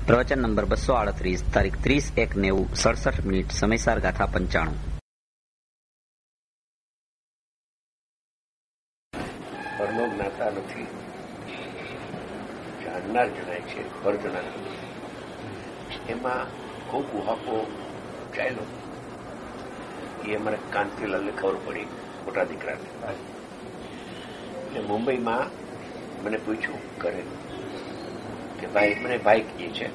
પ્રવચન નંબર 238, તારીખ 30/1/90, 67 મિનિટ, સમયસાર ગાથા 95. પરનો જ્ઞાતા નથી, જાણનાર જણાય છે, પર જણાય. એમાં ખૂબ ઉહાપો ચાલ્યો. એ અમારે કાંતિલાલને ખબર પડી, મોટા દીકરાને. એટલે મુંબઈમાં મને પૂછ્યું ઘરે કે ભાઈ, મને બાઇક કહે છે,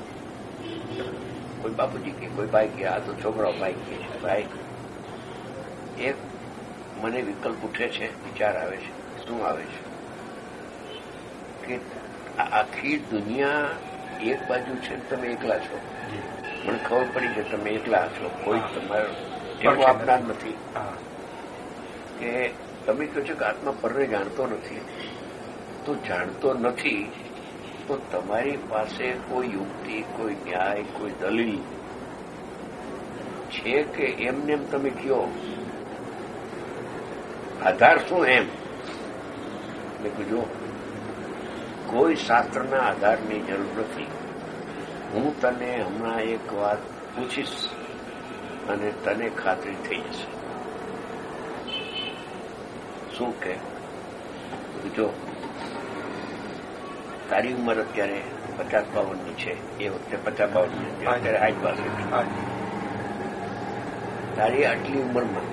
કોઈ બાપુજી કે કોઈ બાઇક કે, આ તો છોકરાઓ બાઇક કહે છે. બાઇક એક મને વિકલ્પ ઉઠે છે, વિચાર આવે છે. શું આવે છે કે આખી દુનિયા એક બાજુ છે, તમે એકલા છો. મને ખબર પડી કે તમે એકલા છો, કોઈ તમારો ટેકો આપનાર નથી. કે તમે કહો છો કે આત્મા પરને જાણતો નથી, તો જાણતો નથી તો તમારી પાસે કોઈ યુક્તિ, કોઈ ન્યાય, કોઈ દલીલ છે કે એમને એમ તમે કહો આધાર શું? એમ મેં કીધું કોઈ શાસ્ત્રના આધારની જરૂર નથી. હું તને હમણાં એક વાત પૂછીશ અને તને ખાતરી થઈ જશે. શું કે? જો તારી ઉંમર અત્યારે 50-52 છે, એ વખતે 50-52 અત્યારે 60-62. તારી આટલી ઉંમરમાં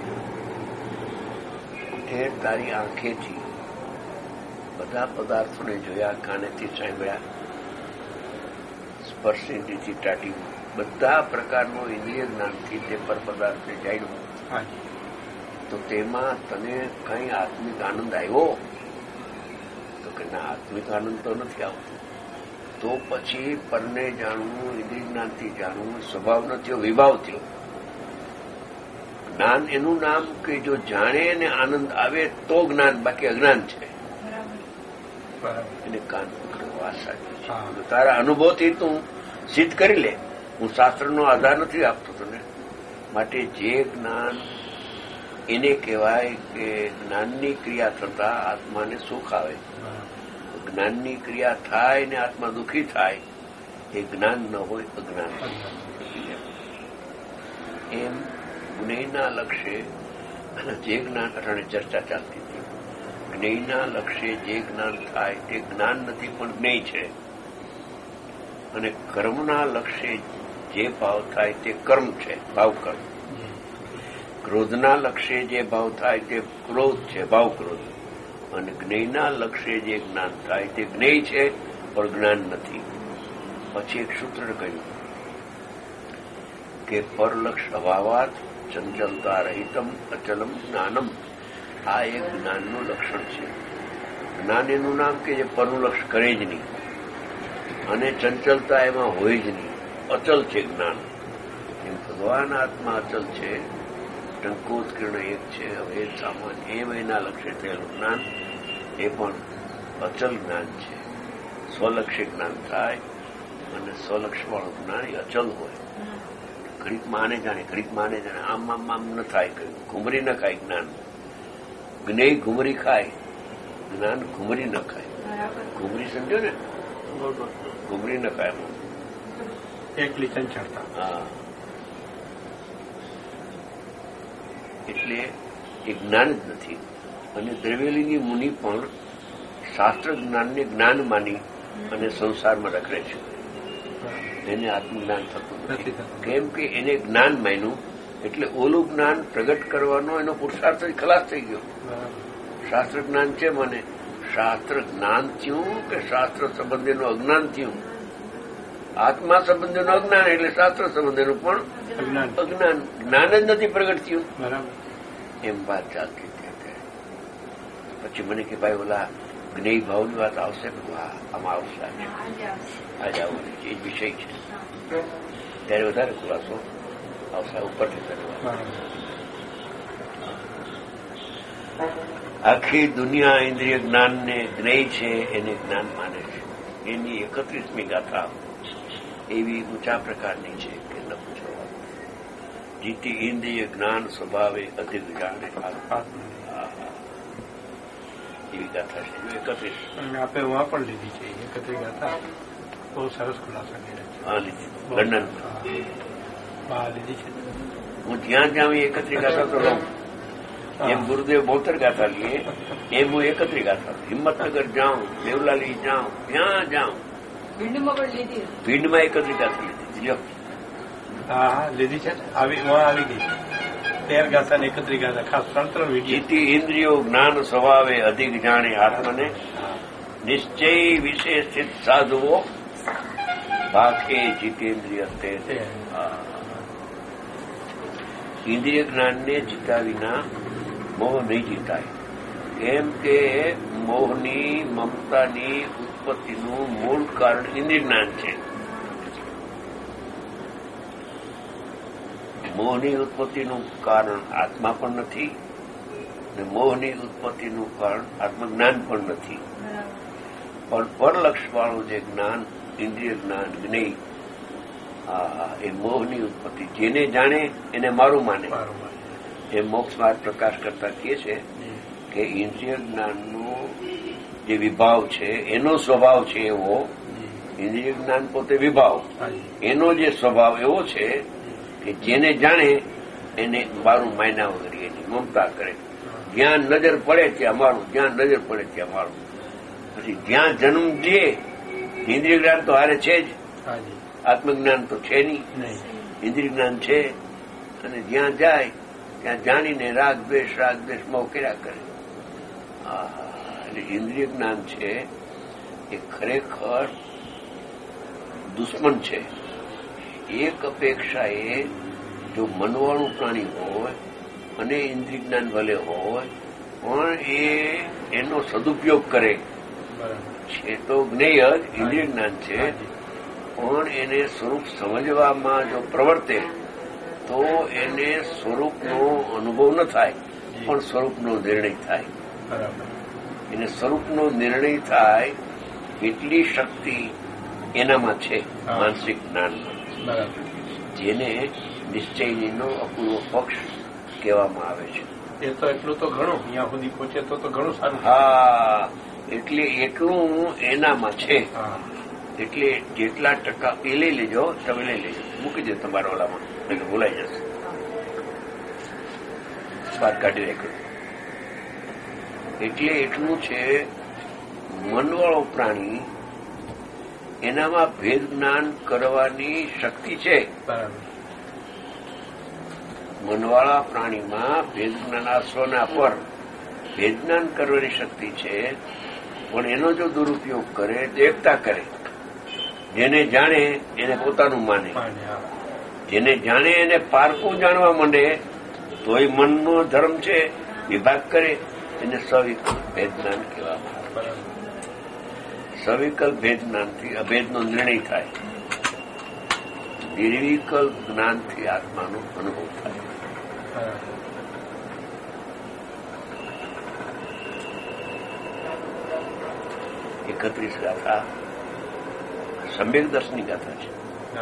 તે તારી આંખેથી બધા પદાર્થોને જોયા, કાનેથી સાંભળ્યા, સ્પર્શેન્દ્રિયથી ચાટ્યું, બધા પ્રકારનો ઇન્દ્રિય જ્ઞાનથી તે પર પદાર્થને જાણ્યું. તો તેમાં તને કઈ આત્મિક આનંદ આવ્યો? તો કે ના, આત્મિક આનંદ તો નથી આવતો. તો પછી પરને જાણવું, ઇન્દ્રિય જ્ઞાનથી જાણવું સ્વભાવ ન થયો, વિભાવ થયો. જ્ઞાન એનું નામ કે જો જાણે ને આનંદ આવે તો જ્ઞાન, બાકી અજ્ઞાન છે. એને કાન પકડો, આ સાચું છે. તારા અનુભવથી તું સિદ્ધ કરી લે. હું શાસ્ત્રનો આધાર નથી આપતો તને. માટે જે જ્ઞાન એને કહેવાય કે જ્ઞાનની ક્રિયા થતા આત્માને સુખ આવે. જ્ઞાનની ક્રિયા થાય ને આત્મા દુઃખી થાય, એ જ્ઞાન ન હોય, અજ્ઞાન. એમ જ્ઞેયના લક્ષ્ય જે જ્ઞાન અટાણે ચર્ચા ચાલતી હતી, જ્ઞેયના લક્ષ્ય જે જ્ઞાન થાય તે જ્ઞાન નથી પણ જ્ઞેય છે. અને કર્મના લક્ષ્ય જે ભાવ થાય તે કર્મ છે, ભાવકર્મ. ક્રોધના લક્ષ્ય જે ભાવ થાય તે ક્રોધ છે, ભાવક્રોધ. અને જ્ઞેયના લક્ષ્ય જે જ્ઞાન થાય તે જ્ઞેય છે પણ જ્ઞાન નથી. પછી એક સૂત્ર કહ્યું કે પરલક્ષ અભાવાત ચંચલતા રહિતમ અચલમ જ્ઞાનમ. આ એક જ્ઞાનનું લક્ષણ છે. જ્ઞાન એનું નામ કે જે પરનું લક્ષ કરે જ નહીં અને ચંચલતા એમાં હોય જ નહીં, અચલ છે જ્ઞાન. એમ ભગવાન આત્મા અચલ છે, ટંકોત્કીર્ણ એક છે, અભેદ સામાન્ય. એમ એના લક્ષ્ય થયેલું જ્ઞાન એ પણ અચલ જ્ઞાન છે. સ્વલક્ષી જ્ઞાન થાય અને સ્વલક્ષવાળું જ્ઞાન એ અચલ હોય. ઘડીક માને જાણે, ઘડીક માને જાણે, આમ આમ આમ ન થાય. ઘુમરી ન ખાય જ્ઞાન. જ્ઞેય ઘુમરી ખાય, જ્ઞાન ઘુમરી ન ખાય. ઘુમરી સમજો ને, ઘુમરી ન ખાય. એકલી ચંચળતા. હા, એટલે એ જ્ઞાન જ નથી. અને દ્રવ્યલિંગી મુનિ પણ શાસ્ત્ર જ્ઞાનને જ્ઞાન માની અને સંસારમાં રખડે છે. એને આત્મજ્ઞાન થતું નથી. કેમ કે એને જ્ઞાન માન્યું એટલે ઓલું જ્ઞાન પ્રગટ કરવાનો એનો પુરુષાર્થ ખલાસ થઈ ગયો. શાસ્ત્ર જ્ઞાન છે, મને શાસ્ત્ર જ્ઞાન થયું કે શાસ્ત્ર સંબંધીનું અજ્ઞાન થયું? આત્મા સંબંધીનું અજ્ઞાન એટલે શાસ્ત્ર સંબંધીનું પણ અજ્ઞાન. જ્ઞાન જ નથી પ્રગટ થયું. એમ વાત ચાલતી હતી. પછી મને કે ભાઈ ઓલા જ્ઞેય ભાવની વાત આવશે? આમાં આવશે, આજે આવવાની છે, એ વિષય છે. ત્યારે વધારે ખુલાસો આવશે ઉપરથી કરવા. આખી દુનિયા ઇન્દ્રિય જ્ઞાનને જ્ઞેય છે એને જ્ઞાન માને છે. એની 31મી ગાથા એવી ઊંચા પ્રકારની છે કે ન પૂછો. જીતી ઇન્દ્રિય જ્ઞાન સ્વભાવે અધિક જાણે. એવી ગાથા છે 31. આપે વાપર લીધી છે 31 ગાથા. બહુ સરસ ખુલાસા કર્યો છે. હા, લીધી લંડન. હા, લીધી છે. હું જ્યાં જ્યાં એકત્રી ગાથા તો લઉં. એમ ગુરુદેવ બોતર ગાથા લઈએ એમ હું એકત્રી ગાથા. હિંમતનગર જાઉં, દેવલાલી જાઉં, ત્યાં જાઉં. ભીંડમાં એકત્રી ગાથા લીધી. લ્યો. હા, લીધી છે. આવી ગઈ 13 ગાથા ને 31 ગાથા, ખાસ 3 વિડીયો. જીતી ઇન્દ્રિયો જ્ઞાન સ્વભાવે અધિક જાણે આત્મને, નિશ્ચય વિશે સ્થિત સાધુઓ ભાખે જીતેન્દ્રિય તે. ઇન્દ્રિય જ્ઞાનને જીતા વિના મોહ નહીં જીતાય. કેમ કે મોહની મમતાની ઉત્પત્તિનું મૂળ કારણ ઇન્દ્રિય જ્ઞાન છે. મોહની ઉત્પત્તિનું કારણ આત્મા પણ નથી અને મોહની ઉત્પત્તિનું કારણ આત્મજ્ઞાન પણ નથી. પણ પરલક્ષવાળું જે જ્ઞાન, ઇન્દ્રિય જ્ઞાન, જ્ઞેય, એ મોહની ઉત્પત્તિ. જેને જાણે એને મારું માને. એ મોક્ષ માર્ગ પ્રકાશ કરતા કહે છે કે ઇન્દ્રિય જ્ઞાનનો જે વિભાવ છે એનો સ્વભાવ છે એવો, ઇન્દ્રિય જ્ઞાન પોતે વિભાવ, એનો જે સ્વભાવ એવો છે કે જેને જાણે એને મારું માયના વગર એની મમતા કરે. જ્યાં નજર પડે ત્યાં મારું, જ્યાં નજર પડે ત્યાં મારું. પછી જ્યાં જન્મ લે ઇન્દ્રિય જ્ઞાન તો હારે છે જ, આત્મજ્ઞાન તો છે નહીં. ઇન્દ્રિય જ્ઞાન છે અને જ્યાં જાય ત્યાં જાણીને રાગ દ્વેષ મોહ કર્યા કરે. એટલે ઇન્દ્રિય જ્ઞાન છે એ ખરેખર દુશ્મન છે. એક અપેક્ષાએ જો મનવાળું પ્રાણી હોય અને ઇન્દ્રિય જ્ઞાન ભલે હોય પણ એનો સદુપયોગ કરે છે તો જ્ઞેય જ ઇન્દ્રિય જ્ઞાન છે. પણ એને સ્વરૂપ સમજવામાં જો પ્રવર્તે તો એને સ્વરૂપનો અનુભવ ન થાય પણ સ્વરૂપનો નિર્ણય થાય. એને સ્વરૂપનો નિર્ણય થાય એટલી શક્તિ એનામાં છે માનસિક જ્ઞાનમાં, જેને નિશ્ચયનો અપૂર્વ પક્ષ કહેવામાં આવે છે. એ તો એટલું તો ઘણું અહીંયા સુધી પહોંચે તો ઘણું સારું. હા, એટલે એટલું એનામાં છે. એટલે જેટલા ટકા એ લઈ લેજો, તમે લઈ લેજો, મૂકી દો તમારા ઓલામાં, એટલે ભૂલાઈ જશે. બહાર કાઢી રાખ્યું. એટલે એટલું છે મનવાળો પ્રાણી, એનામાં ભેદ જ્ઞાન કરવાની શક્તિ છે. મનવાળા પ્રાણીમાં ભેદ જ્ઞાન, આશ્વના પર ભેદ જ્ઞાન કરવાની શક્તિ છે. પણ એનો જો દુરુપયોગ કરે, એકતા કરે, જેને જાણે એને પોતાનું માને, જેને જાણે એને પારકું જાણવા માંડે તોય મનનો ધર્મ છે, વિભાગ કરે, એને સવિકલ્પ ભેદ જ્ઞાન કહેવામાં આવે. સવિકલ્પ ભેદ જ્ઞાનથી અભેદનો નિર્ણય થાય. નિર્વિકલ્પ જ્ઞાનથી આત્માનો અનુભવ થાય. 31 ગાથા સમ્યક દર્શનની ગાથા છે.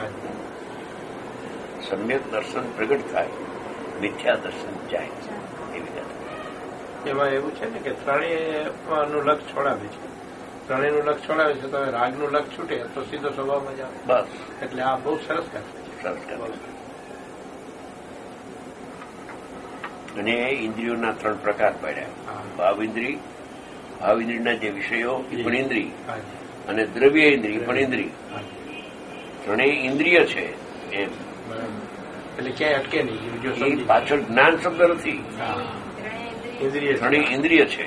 સમ્યક દર્શન પ્રગટ થાય, મિથ્યા દર્શન જાય, એવી ગાથા. એમાં એવું છે ને કે ત્રણેયનું લક્ષ છોડાવે છે. ત્રણેયનું લક્ષ છોડાવે છે તો રાગનું લક્ષ છૂટે તો સીધો સ્વભાવમાં જ આવે. બસ, એટલે આ બહુ સરસ ગાથા છે. સરસ ગાથા. અને ઇન્દ્રિયોના 3 પ્રકાર પાડ્યા. ભાવેન્દ્રિયના જે વિષયો એ પણ ઇન્દ્રિય, અને દ્રવ્ય ઇન્દ્રિય પણ ઇન્દ્રિય. ત્રણેય ઇન્દ્રિય છે એમ. એટલે ક્યાંય અટકે નહીં. એ પાછળ જ્ઞાન શબ્દ નથી, ત્રણેય ઇન્દ્રિય છે.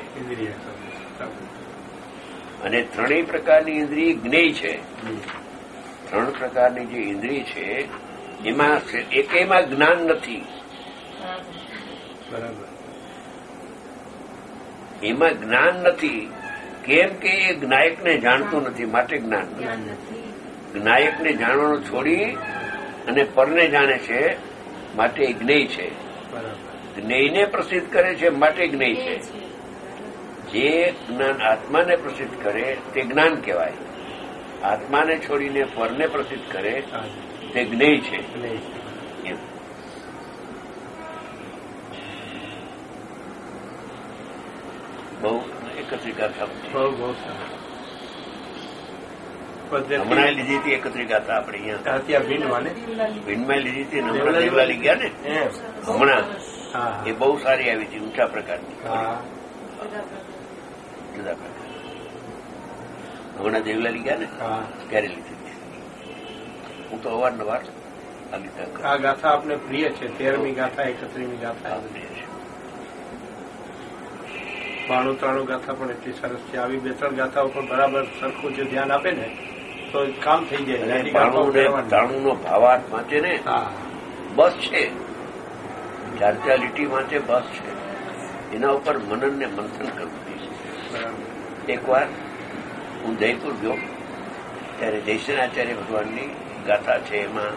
અને ત્રણેય પ્રકારની ઇન્દ્રિય જ્ઞેય છે. 3 પ્રકારની જે ઇન્દ્રિય છે એમાં એકેયમાં જ્ઞાન નથી. એમાં જ્ઞાન નથી. કેમ કે એ જ્ઞાયકને જાણતું નથી, માટે જ્ઞાન નથી. જ્ઞાયકને જાણવાનું છોડી અને પરને જાણે છે, માટે જ્ઞેય છે. જ્ઞેયને પ્રસિદ્ધ કરે છે, માટે જ્ઞેય છે. જે જ્ઞાન આત્માને પ્રસિદ્ધ કરે તે જ્ઞાન કહેવાય. આત્માને છોડીને પરને પ્રસિદ્ધ કરે તે જ્ઞેય છે. એમ બહુ એકત્રિકા હમણાં લીધી હતી 31 ગાથા આપણે અહીંયા ત્યાં ભીંડમાં લીધી હતી. હમણાં દેવલાલી ગયા ને હમણાં એ બહુ સારી આવી હતી, ઊંચા પ્રકારની, જુદા પ્રકાર. હમણાં દેવલાલી ગયા ને ત્યારે લીધી હતી. હું તો અવારનવાર આ ગાથા આપને પ્રિય છે. 13મી ગાથા, 31મી ગાથા, 92-93 ગાથા પણ એટલી સરસ છે. આવી 2-3 ગાથાઓ પર બરાબર સરખું જો ધ્યાન આપે ને તો કામ થઈ જાય. 93 નો ભાવાર્થ વાંચે ને બસ છે, 4 લીટી વાંચે બસ છે. એના ઉપર મનન ને મંથન કરવું છે. એકવાર હું જયપુર ગયો ત્યારે જયસેનાચાર્ય ભગવાનની ગાથા છે. એમાં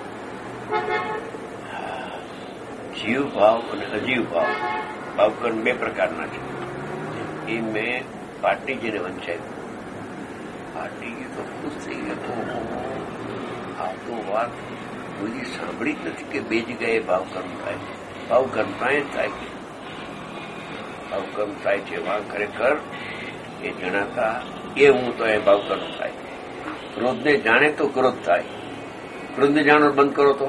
જીવ ભાવ અને અજીવ ભાવ, ભાવકર્મ 2 પ્રકારના છે. એ મેં પાટણીજીને વંચાયું. પાટણીજી તો ખુશ થઈ ગયો. આ તો વાત કોઈ સાંભળી જ નથી કે 2 જગ્યાએ ભાવકર્મ થાય. ભાવકર્મ ત્યાં જ થાય છે. ભાવકર્મ થાય છે વાં ખરેખર એ જણાતા એ હું તો એ ભાવકર્મ થાય. ક્રોધને જાણે તો ક્રોધ થાય. ક્રોધને જાણો બંધ કરો તો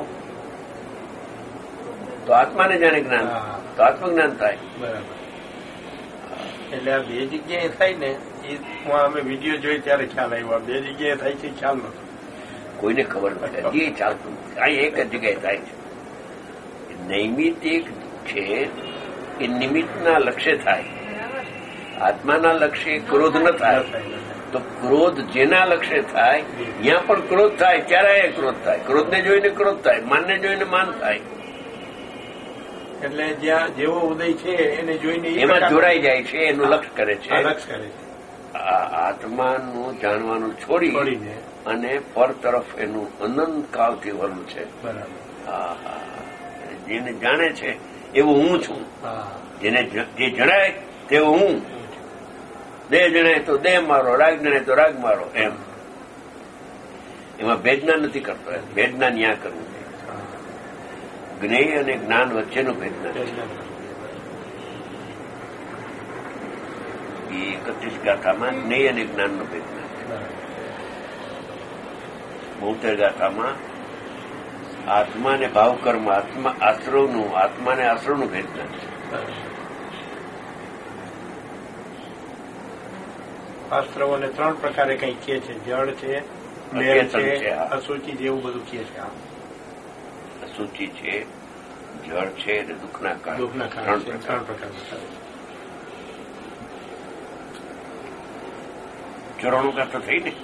આત્માને જાણે જ્ઞાન, તો આત્મજ્ઞાન થાય. બરાબર. એટલે આ 2 જગ્યાએ થાય ને એ અમે વિડીયો જોઈ ત્યારે ખ્યાલ આવ્યો. 2 જગ્યાએ થાય છે ખ્યાલ નતો, કોઈને ખબર નથી. એ ચાલતું અહીં એક જ જગ્યાએ થાય છે. નૈમિતિક છે એ નિમિત્તના લક્ષ્ય થાય. આત્માના લક્ષ્ય ક્રોધ ન થાય. તો ક્રોધ જેના લક્ષ્ય થાય ત્યાં પણ ક્રોધ થાય, ત્યારે ક્રોધ થાય. ક્રોધને જોઈને ક્રોધ થાય, માનને જોઈને માન થાય. એટલે જ્યાં જેવો ઉદય છે એને જોઈને એમાં જોડાઈ જાય છે, એનું લક્ષ્ય કરે છે. આત્માનું જાણવાનું છોડીને અને પર તરફ એનું અનંત કાળથી વલણ છે. જેને જાણે છે એવું હું છું, જેને જે જણાય તેવું હું. દેહ જણાય તો દેહ મારો, રાગ જણાય તો રાગ મારો. એમ એમાં ભેદના નથી કરતો. ભેદના ન્યા કરવું છે. જ્ઞેય અને જ્ઞાન વચ્ચેનું ભેદના છે. એ 31 ગાથામાં જ્ઞેય અને જ્ઞાનનો ભેદના છે. 72 ગાથામાં આત્માને ભાવકર્મ, આશ્રવનું, આત્માને આશ્રવનું ભેદના છે. શાસ્ત્રોને 3 પ્રકારે કઈ કહે છે. જળ છે, મેળ છે, અસુચિ જેવું બધું કહે છે. અસુચિ છે, જળ છે અને દુઃખના કારણ. 3 પ્રકાર. 94 ગાથા થઈ ને.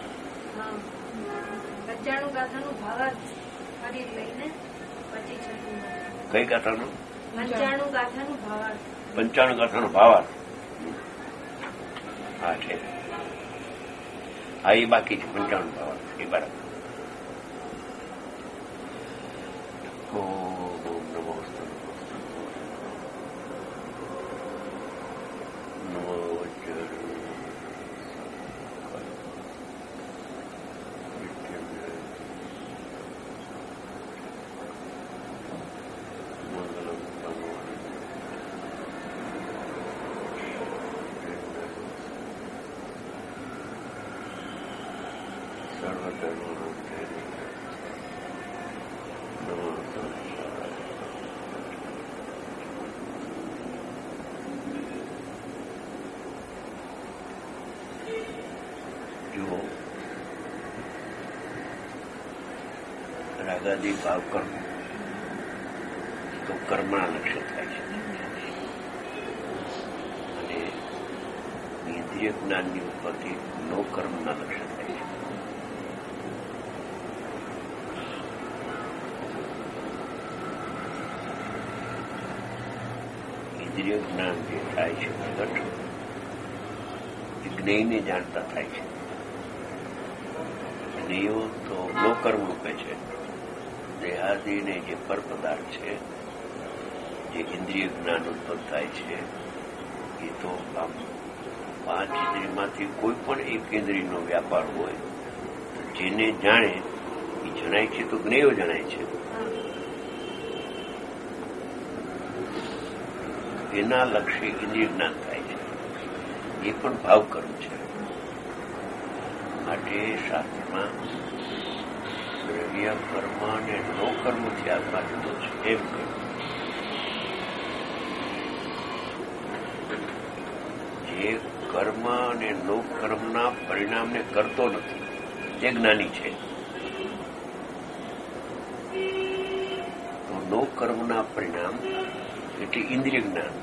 95 ગાથાનું ભાવાર્થ લઈને પછી કઈ ગાથાનું? 95 ગાથાનું ભાવાર્થ. 95 ગાથાનો ભાવાર્થ. હા છે. હા એ બાકી છે. 95 ભાવાર્થ એ બરાબર. જુઓ, રાગાદી ભાવ કર્મ તો કર્મના લક્ષ્ય થાય છે. અને ઇન્દ્રિય જ્ઞાનની ઉત્પત્તિ નો કર્મના લક્ષ્ય થાય છે. ઇન્દ્રિય જ્ઞાન જે થાય છે પ્રગટ જ્ઞેયને જાણતા થાય છે. જ્ઞેયો તો નો કર્મ રૂપે છે. દેહાદિને જે પર પદાર્થ છે, જે ઇન્દ્રિય જ્ઞાન ઉત્પન્ન થાય છે, એ તો આમ 5 ઇન્દ્રિયમાંથી કોઈ પણ એક ઇન્દ્રિયનો વ્યાપાર હોય તો જેને જાણે એ જણાય છે, તો જ્ઞેયો જણાય છે. એના લક્ષ્ય ઇન્દ્રિય જ્ઞાન થાય છે. એ પણ ભાવ કર્મ છે. માટે શાસ્ત્રમાં દ્રવ્ય કર્મ અને નો કર્મથી આત્મા જુદો છે એમ કહ્યું. જે કર્મ અને નો કર્મના પરિણામને કરતો નથી તે જ્ઞાની છે. તો નો કર્મના પરિણામ એટલે ઇન્દ્રિય જ્ઞાન.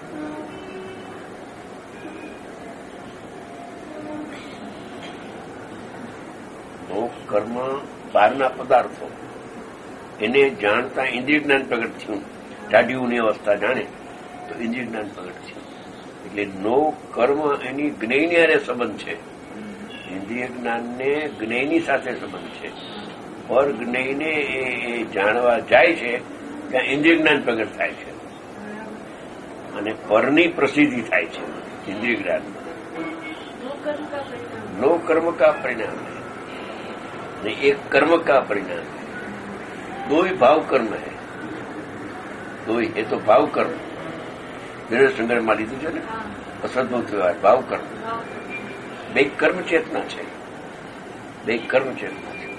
નો કર્મ બહારના પદાર્થો એને જાણતા ઇન્દ્રિય જ્ઞાન પ્રગટ થયું. ટાઢીઓની અવસ્થા જાણે તો ઇન્દ્રિય જ્ઞાન પ્રગટ થયું. એટલે નો કર્મ એની જ્ઞેયની હારે સંબંધ છે. ઇન્દ્રિય જ્ઞાનને જ્ઞેયની સાથે સંબંધ છે. પર જ્ઞેયને એ જાણવા જાય છે ત્યાં ઇન્દ્રિય જ્ઞાન પ્રગટ થાય છે અને પરની પ્રસિદ્ધિ થાય છે. इंद्रिय ज्ञान नो कर्म का परिणाम है, नहीं एक कर्म का परिणाम है. दो ही भाव कर्म है, दो ही है तो भाव कर्म विरल संग्रह में लीधुं छे ने असद्भुत व्यवहार भाव कर्म બે કર્મ ચેતના છે, બે કર્મ ચેતના છે.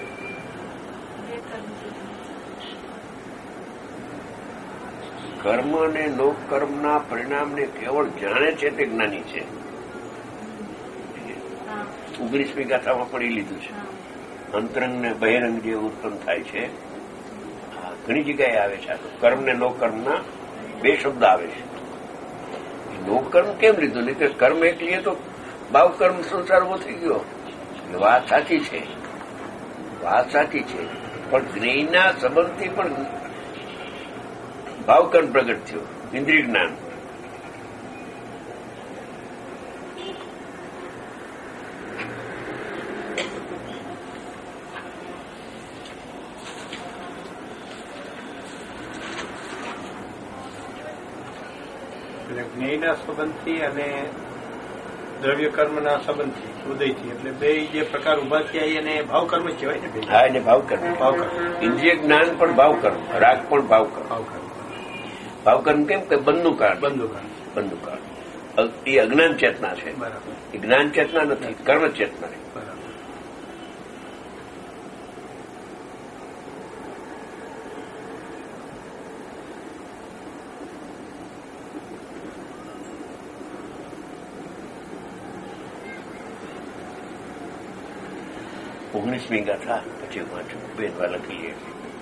કર્મ અને નો કર્મના પરિણામને કેવળ જાણે છે તે જ્ઞાની છે. 19મી ગાથામાં પણ એ લીધું છે. અંતરંગ ને બહિરંગ જે ઉત્પન્ન થાય છે ઘણી જગ્યાએ આવે છે. કર્મ ને નો કર્મના બે શબ્દ આવે છે. નો કર્મ કેમ લીધું? નહીં તો કર્મ એક લીએ તો ભાવ કર્મ સંસાર ઉભો થઈ ગયો. વાત સાચી છે, વાત સાચી છે, પણ જ્ઞેયના સંબંધથી પણ ભાવ કર્મ પ્રગટ થયો, ઇન્દ્રિય જ્ઞાન. જ્ઞેયના સંબંધથી અને દ્રવ્ય કર્મના સંબંધથી ઉદયથી, એટલે બે જે પ્રકાર ઉભા થયા એને ભાવ કર્મ કહેવાય ને. હા, એને ભાવ કર્મ. ભાવ કર્મ ઇન્દ્રિય જ્ઞાન પણ ભાવ કર્મ, રાગ પણ ભાવ કર્મ. ભાવ કર્મ કેમ કે બંધુકાળ, બંધુકાળ એ અજ્ઞાન ચેતના છે. બરાબર. એ જ્ઞાન ચેતના નથી, કર્મ ચેતના છે. બરાબર. ઓગણીસમી ગાથા પછી વાંચું, બેનવા લખીએ.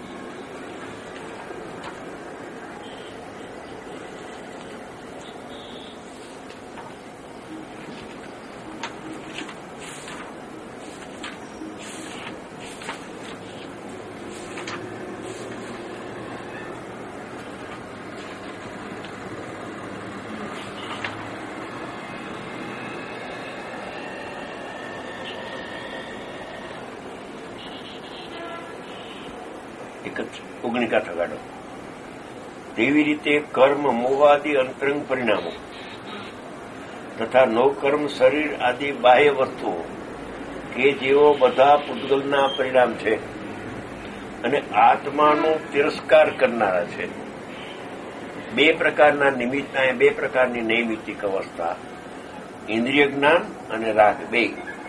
ઓગણીકા થગાડો. તેવી રીતે કર્મ મોહાદિ અંતરંગ પરિણામો તથા નો કર્મ શરીર આદિ બાહ્ય વસ્તુઓ કે જેઓ બધા પૂતગલના પરિણામ છે અને આત્માનો તિરસ્કાર કરનારા છે. બે પ્રકારના નિમિત્તના, બે પ્રકારની નૈમિત્તિક અવસ્થા, ઇન્દ્રિય જ્ઞાન અને રાગ બે.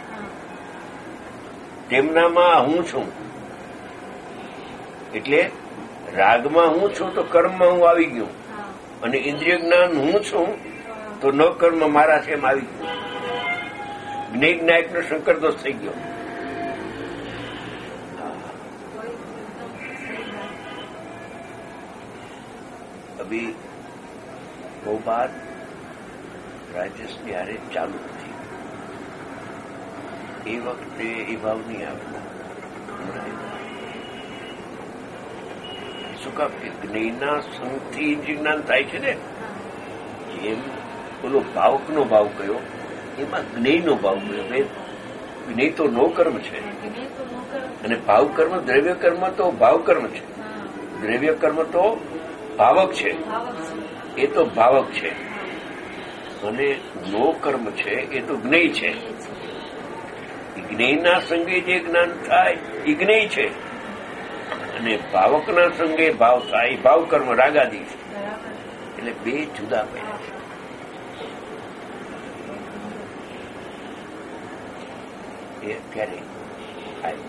તેમનામાં હું છું એટલે રાગમાં હું છું તો કર્મમાં હું આવી ગયું, અને ઇન્દ્રિય જ્ઞાન હું છું તો ન કર્મ મારા છે એમ આવી ગયું. જ્ઞેય જ્ઞાયકનો શંકર દોષ થઈ ગયો. અભી वो बात રાજેશ ત્યારે ચાલુ હતી. એ વખતે એ ભાવ નહીં આવેલા. શું કામ? જ્ઞેયના સંગથી ઇન્દ્રિય જ્ઞાન થાય છે ને. જેમ બોલો ભાવકનો ભાવ કયો, એમાં જ્ઞેયનો ભાવ કયો. જ્ઞેય તો નો કર્મ છે અને ભાવ કર્મ, દ્રવ્ય કર્મ તો ભાવ કર્મ છે. દ્રવ્ય કર્મ તો ભાવક છે, એ તો ભાવક છે. અને નો કર્મ છે એ તો જ્ઞેય છે. જ્ઞેયના સંગે જે જ્ઞાન થાય એ જ્ઞેય છે, અને ભાવકના સંગે ભાવ થાય ભાવ કર્મ રાગાદી છે. એટલે બે જુદા પડ્યા છે. એ અત્યારે થાય.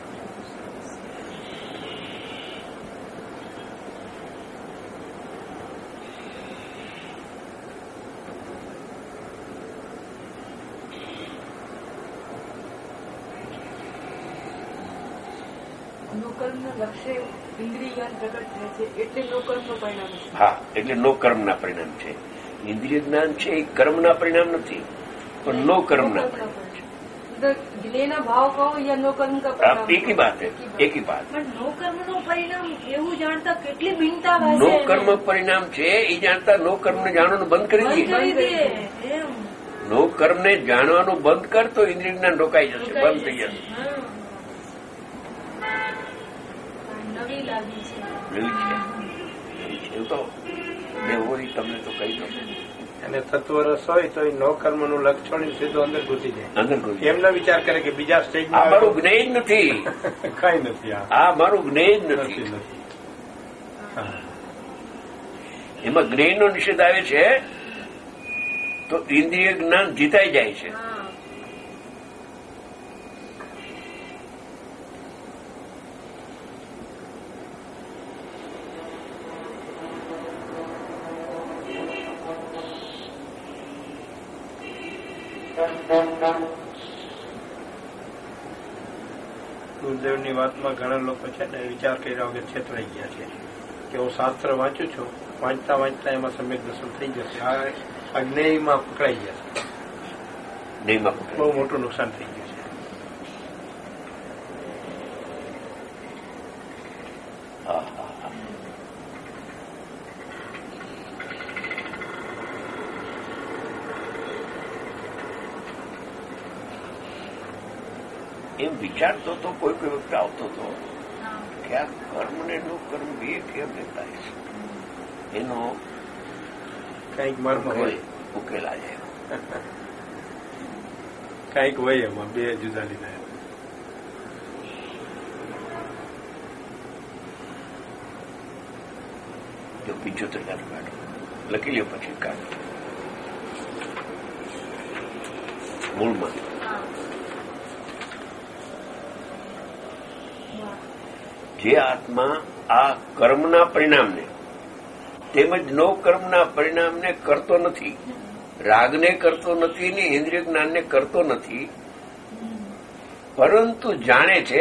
નોકર્મના લક્ષ્ય ઇન્દ્રિય જ્ઞાન પ્રગટ થાય છે એટલે નોકર્મનું પરિણામ છે. હા, એટલે નો કર્મના પરિણામ છે. ઇન્દ્રિય જ્ઞાન છે એ કર્મના પરિણામ નથી, પણ નો કર્મના પરિણામ છે. જ્ઞેયના ભાવ કહો યા નોકર્મ કા आप પરિણામ एक ही बात है, एक ही बात. પણ નો કર્મનું પરિણામ એવું જાણતા કેટલી ભિન્નતા હોય નો છે. કર્મ પરિણામ છે એ જાણતા નો કર્મને જાણવાનું બંધ કરી બંધ દઈએ. કરી દે એમ. નો કર્મને જાણવાનું બંધ કર તો ઇન્દ્રિય જ્ઞાન રોકાઈ જશે, બંધ થઈ જશે. હા. નવી લાગી છે. એવી છે, એવી છે. એવું તો બે હોય તમને તો કહી દો. અને તત્વરસ હોય તો એ નો કર્મનું લક્ષ છોડીને સીધો અંદર ઘૂસી જાય. અંદર કોઈ એમનો વિચાર કરે કે બીજા આ સ્ટેજમાં મારું જ્ઞેય જ નથી, કઈ નથી. આ મારું જ્ઞેય જ નથી નથી. નથી. હા. એમાં જ્ઞેયનો નિષેધ આવે છે તો ઇન્દ્રિય જ્ઞાન જીતાઈ જાય છે. હા. ગુરુદેવની વાતમાં ઘણા લોકો છે ને વિચાર કર્યા વગર છેતરાઈ ગયા છે કે હું શાસ્ત્ર વાંચું છું, વાંચતા વાંચતા એમાં સમ્યક દર્શન થઈ જશે. આ અજ્ઞેયમાં પકડાઈ જશે, જ્ઞેયમાં બહુ મોટું નુકસાન થઈ ગયું છે. હા, હા, હા. એમ વિચારતો તો કોઈ વખતે આવતો હતો કે આ કર્મ ને નો કર્મ બે કેમ લેતા છે, એનો કંઈક મર્મ હોય, ઉકેલા જાય. કંઈક હોય એમાં બે જુદા લીધા. જો 75,000 કાઢો, લખી લ્યો પછી કાઢો મૂળમાં. જે આત્મા આ કર્મના પરિણામને તેમજ નો કર્મના પરિણામને કરતો નથી, રાગને કરતો નથી ને ઇન્દ્રિય જ્ઞાનને કરતો નથી, પરંતુ જાણે છે.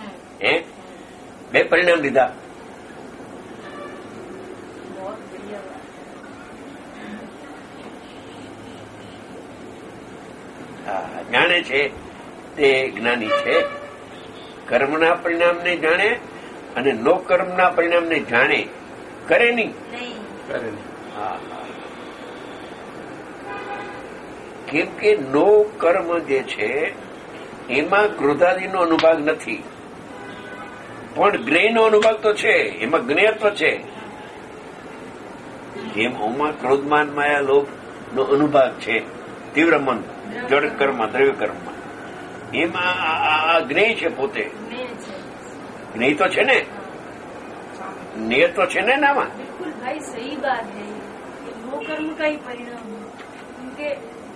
બે પરિણામ લીધા. જાણે છે તે જ્ઞાની છે. કર્મના પરિણામને જાણે અને નો કર્મના પરિણામને જાણે, કરે નહીં. કરે નહીં. હા, કેમ કે નો કર્મ જે છે એમાં ક્રોધાદિનો અનુભાગ નથી, પણ જ્ઞેયનો અનુભાગ તો છે, એમાં જ્ઞેયત્વ છે. જેમ ઓમાં ક્રોધમાન માયા લોભ નો અનુભાગ છે, તીવ્ર મન જડ કર્મ દ્રવ્ય કર્મ, એમાં આ જ્ઞેય છે. પોતે જ્ઞેય તો છે ને, જ્ઞેય તો છે ને નામાં. बिल्कुल भाई सही बात है ये नो कर्म का ही परिणाम है उनके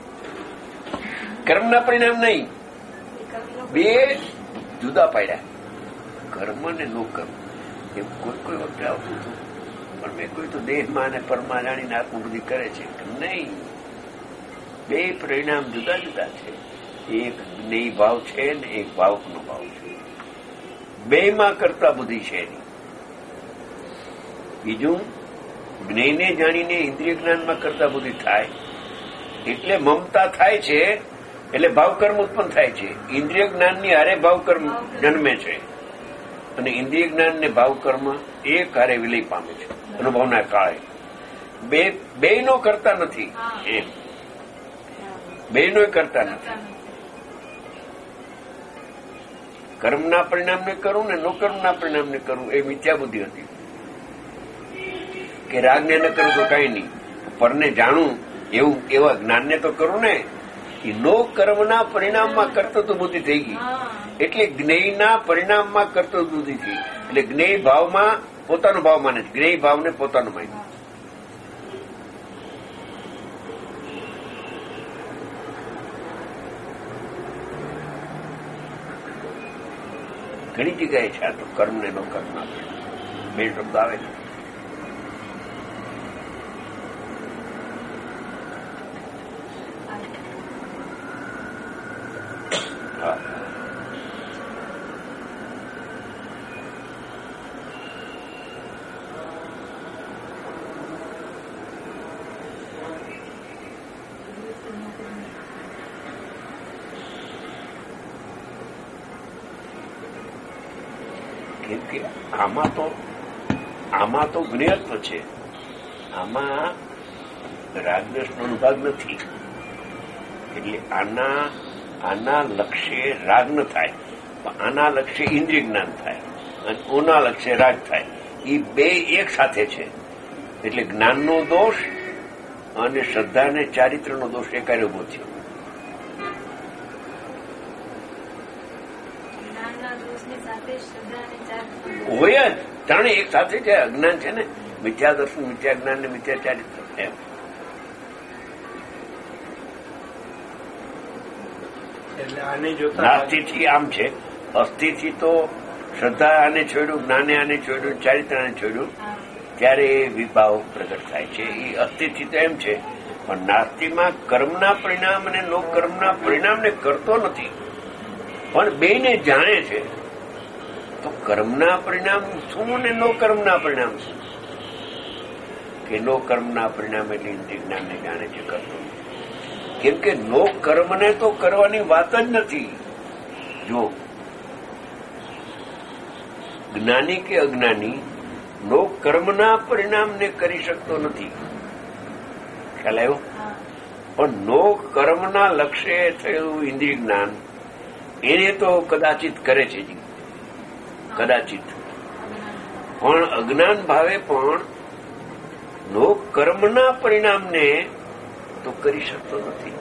કર્મના પરિણામ નહીં, कर्म બે જુદા પાડ્યા, કર્મ ને નો કર્મ. એમ કોઈ વખતે આવતું હતું, પણ મેં કોઈ તો દેહમાં અને પરમાં જાણીને આત્મબુદ્ધિ કરે છે. નહીં, બે પરિણામ જુદા જુદા છે. એક જ્ઞેય ભાવ છે ને એક ભાવકનો ભાવ છે. બેમાં કરતા બુદ્ધિ છે એની. બીજું, જ્ઞેયને જાણીને ઇન્દ્રિય જ્ઞાનમાં કરતા બુદ્ધિ થાય એટલે મમતા થાય છે, એટલે ભાવકર્મ ઉત્પન્ન થાય છે. ઇન્દ્રિય જ્ઞાનની હારે ભાવકર્મ જન્મે છે અને ઇન્દ્રિય જ્ઞાન ને ભાવકર્મ એક હારે વિલય પામે છે અનુભવના કાળે. બેયનો કરતા નથી, એમ બેયનો કરતા નથી. કર્મના પરિણામને કરું ને નો કર્મના પરિણામને કરું એ મિથ્યા બુદ્ધિ હતી. કે રાગને ન કરું તો કઈ નહીં, પરને જાણું એવું એવા જ્ઞાનને તો કરું ને. એ નો કર્મના પરિણામમાં કર્તૃત્વ બુદ્ધિ થઈ ગઈ, એટલે જ્ઞેયના પરિણામમાં કર્તૃત્વ બુદ્ધિ થઈ. એટલે જ્ઞેય ભાવમાં પોતાનો ભાવ માને છે, જ્ઞેય ભાવને પોતાનો માને. ઘણી જગ્યાએ છે. આ તો કર્મ ને નો કર્મ આપે બે શબ્દ આવે છે. કેમ કે આમાં તો જ્ઞેયત્વ છે. આમાં રાગદ્વેષનો અનુભાગ નથી. એટલે આના લક્ષ્ય રાગ ન થાય, પણ આના લક્ષ્ય ઇન્દ્રિય જ્ઞાન થાય અને ઓના લક્ષ્ય રાગ થાય. એ બે એક સાથે છે. એટલે જ્ઞાનનો દોષ અને શ્રદ્ધા અને ચારિત્રનો દોષ એકારે ઉભો થયો. હોય જ ત્રણે એક સાથે છે. અજ્ઞાન છે ને, મિથ્યા દર્શન, મિથ્યા જ્ઞાન ને મિથ્યા ચારિત્ર. એમ એટલે આને જોતા નાસ્તિથી આમ છે, અસ્થિથી તો શ્રદ્ધા આને છોડ્યું, જ્ઞાને આને છોડ્યું, ચારિત્ર આને છોડ્યું, ત્યારે એ વિભાવ પ્રગટ થાય છે. એ અસ્થિથી તો એમ છે, પણ નાસ્તિમાં કર્મના પરિણામ અને નો કર્મના પરિણામને કરતો નથી, પણ બેને જાણે છે. તો કર્મના પરિણામ શું ને નો કર્મના પરિણામ શું? કે નો કર્મના પરિણામ એટલે ઇન્દ્રિય જ્ઞાનને જાણે છે, કરતો. કેમ કે નો કર્મને તો કરવાની વાત જ નથી. જો જ્ઞાની કે અજ્ઞાની નો કર્મના પરિણામને કરી શકતો નથી. ખ્યાલ આવ્યો? પણ નો કર્મના લક્ષ્ય થયેલું ઇન્દ્રિય જ્ઞાન એને તો કદાચિત કરે છે, કદાચિત. પણ અજ્ઞાન ભાવે પણ નો કર્મના પરિણામને તો કરી શકતો નથી.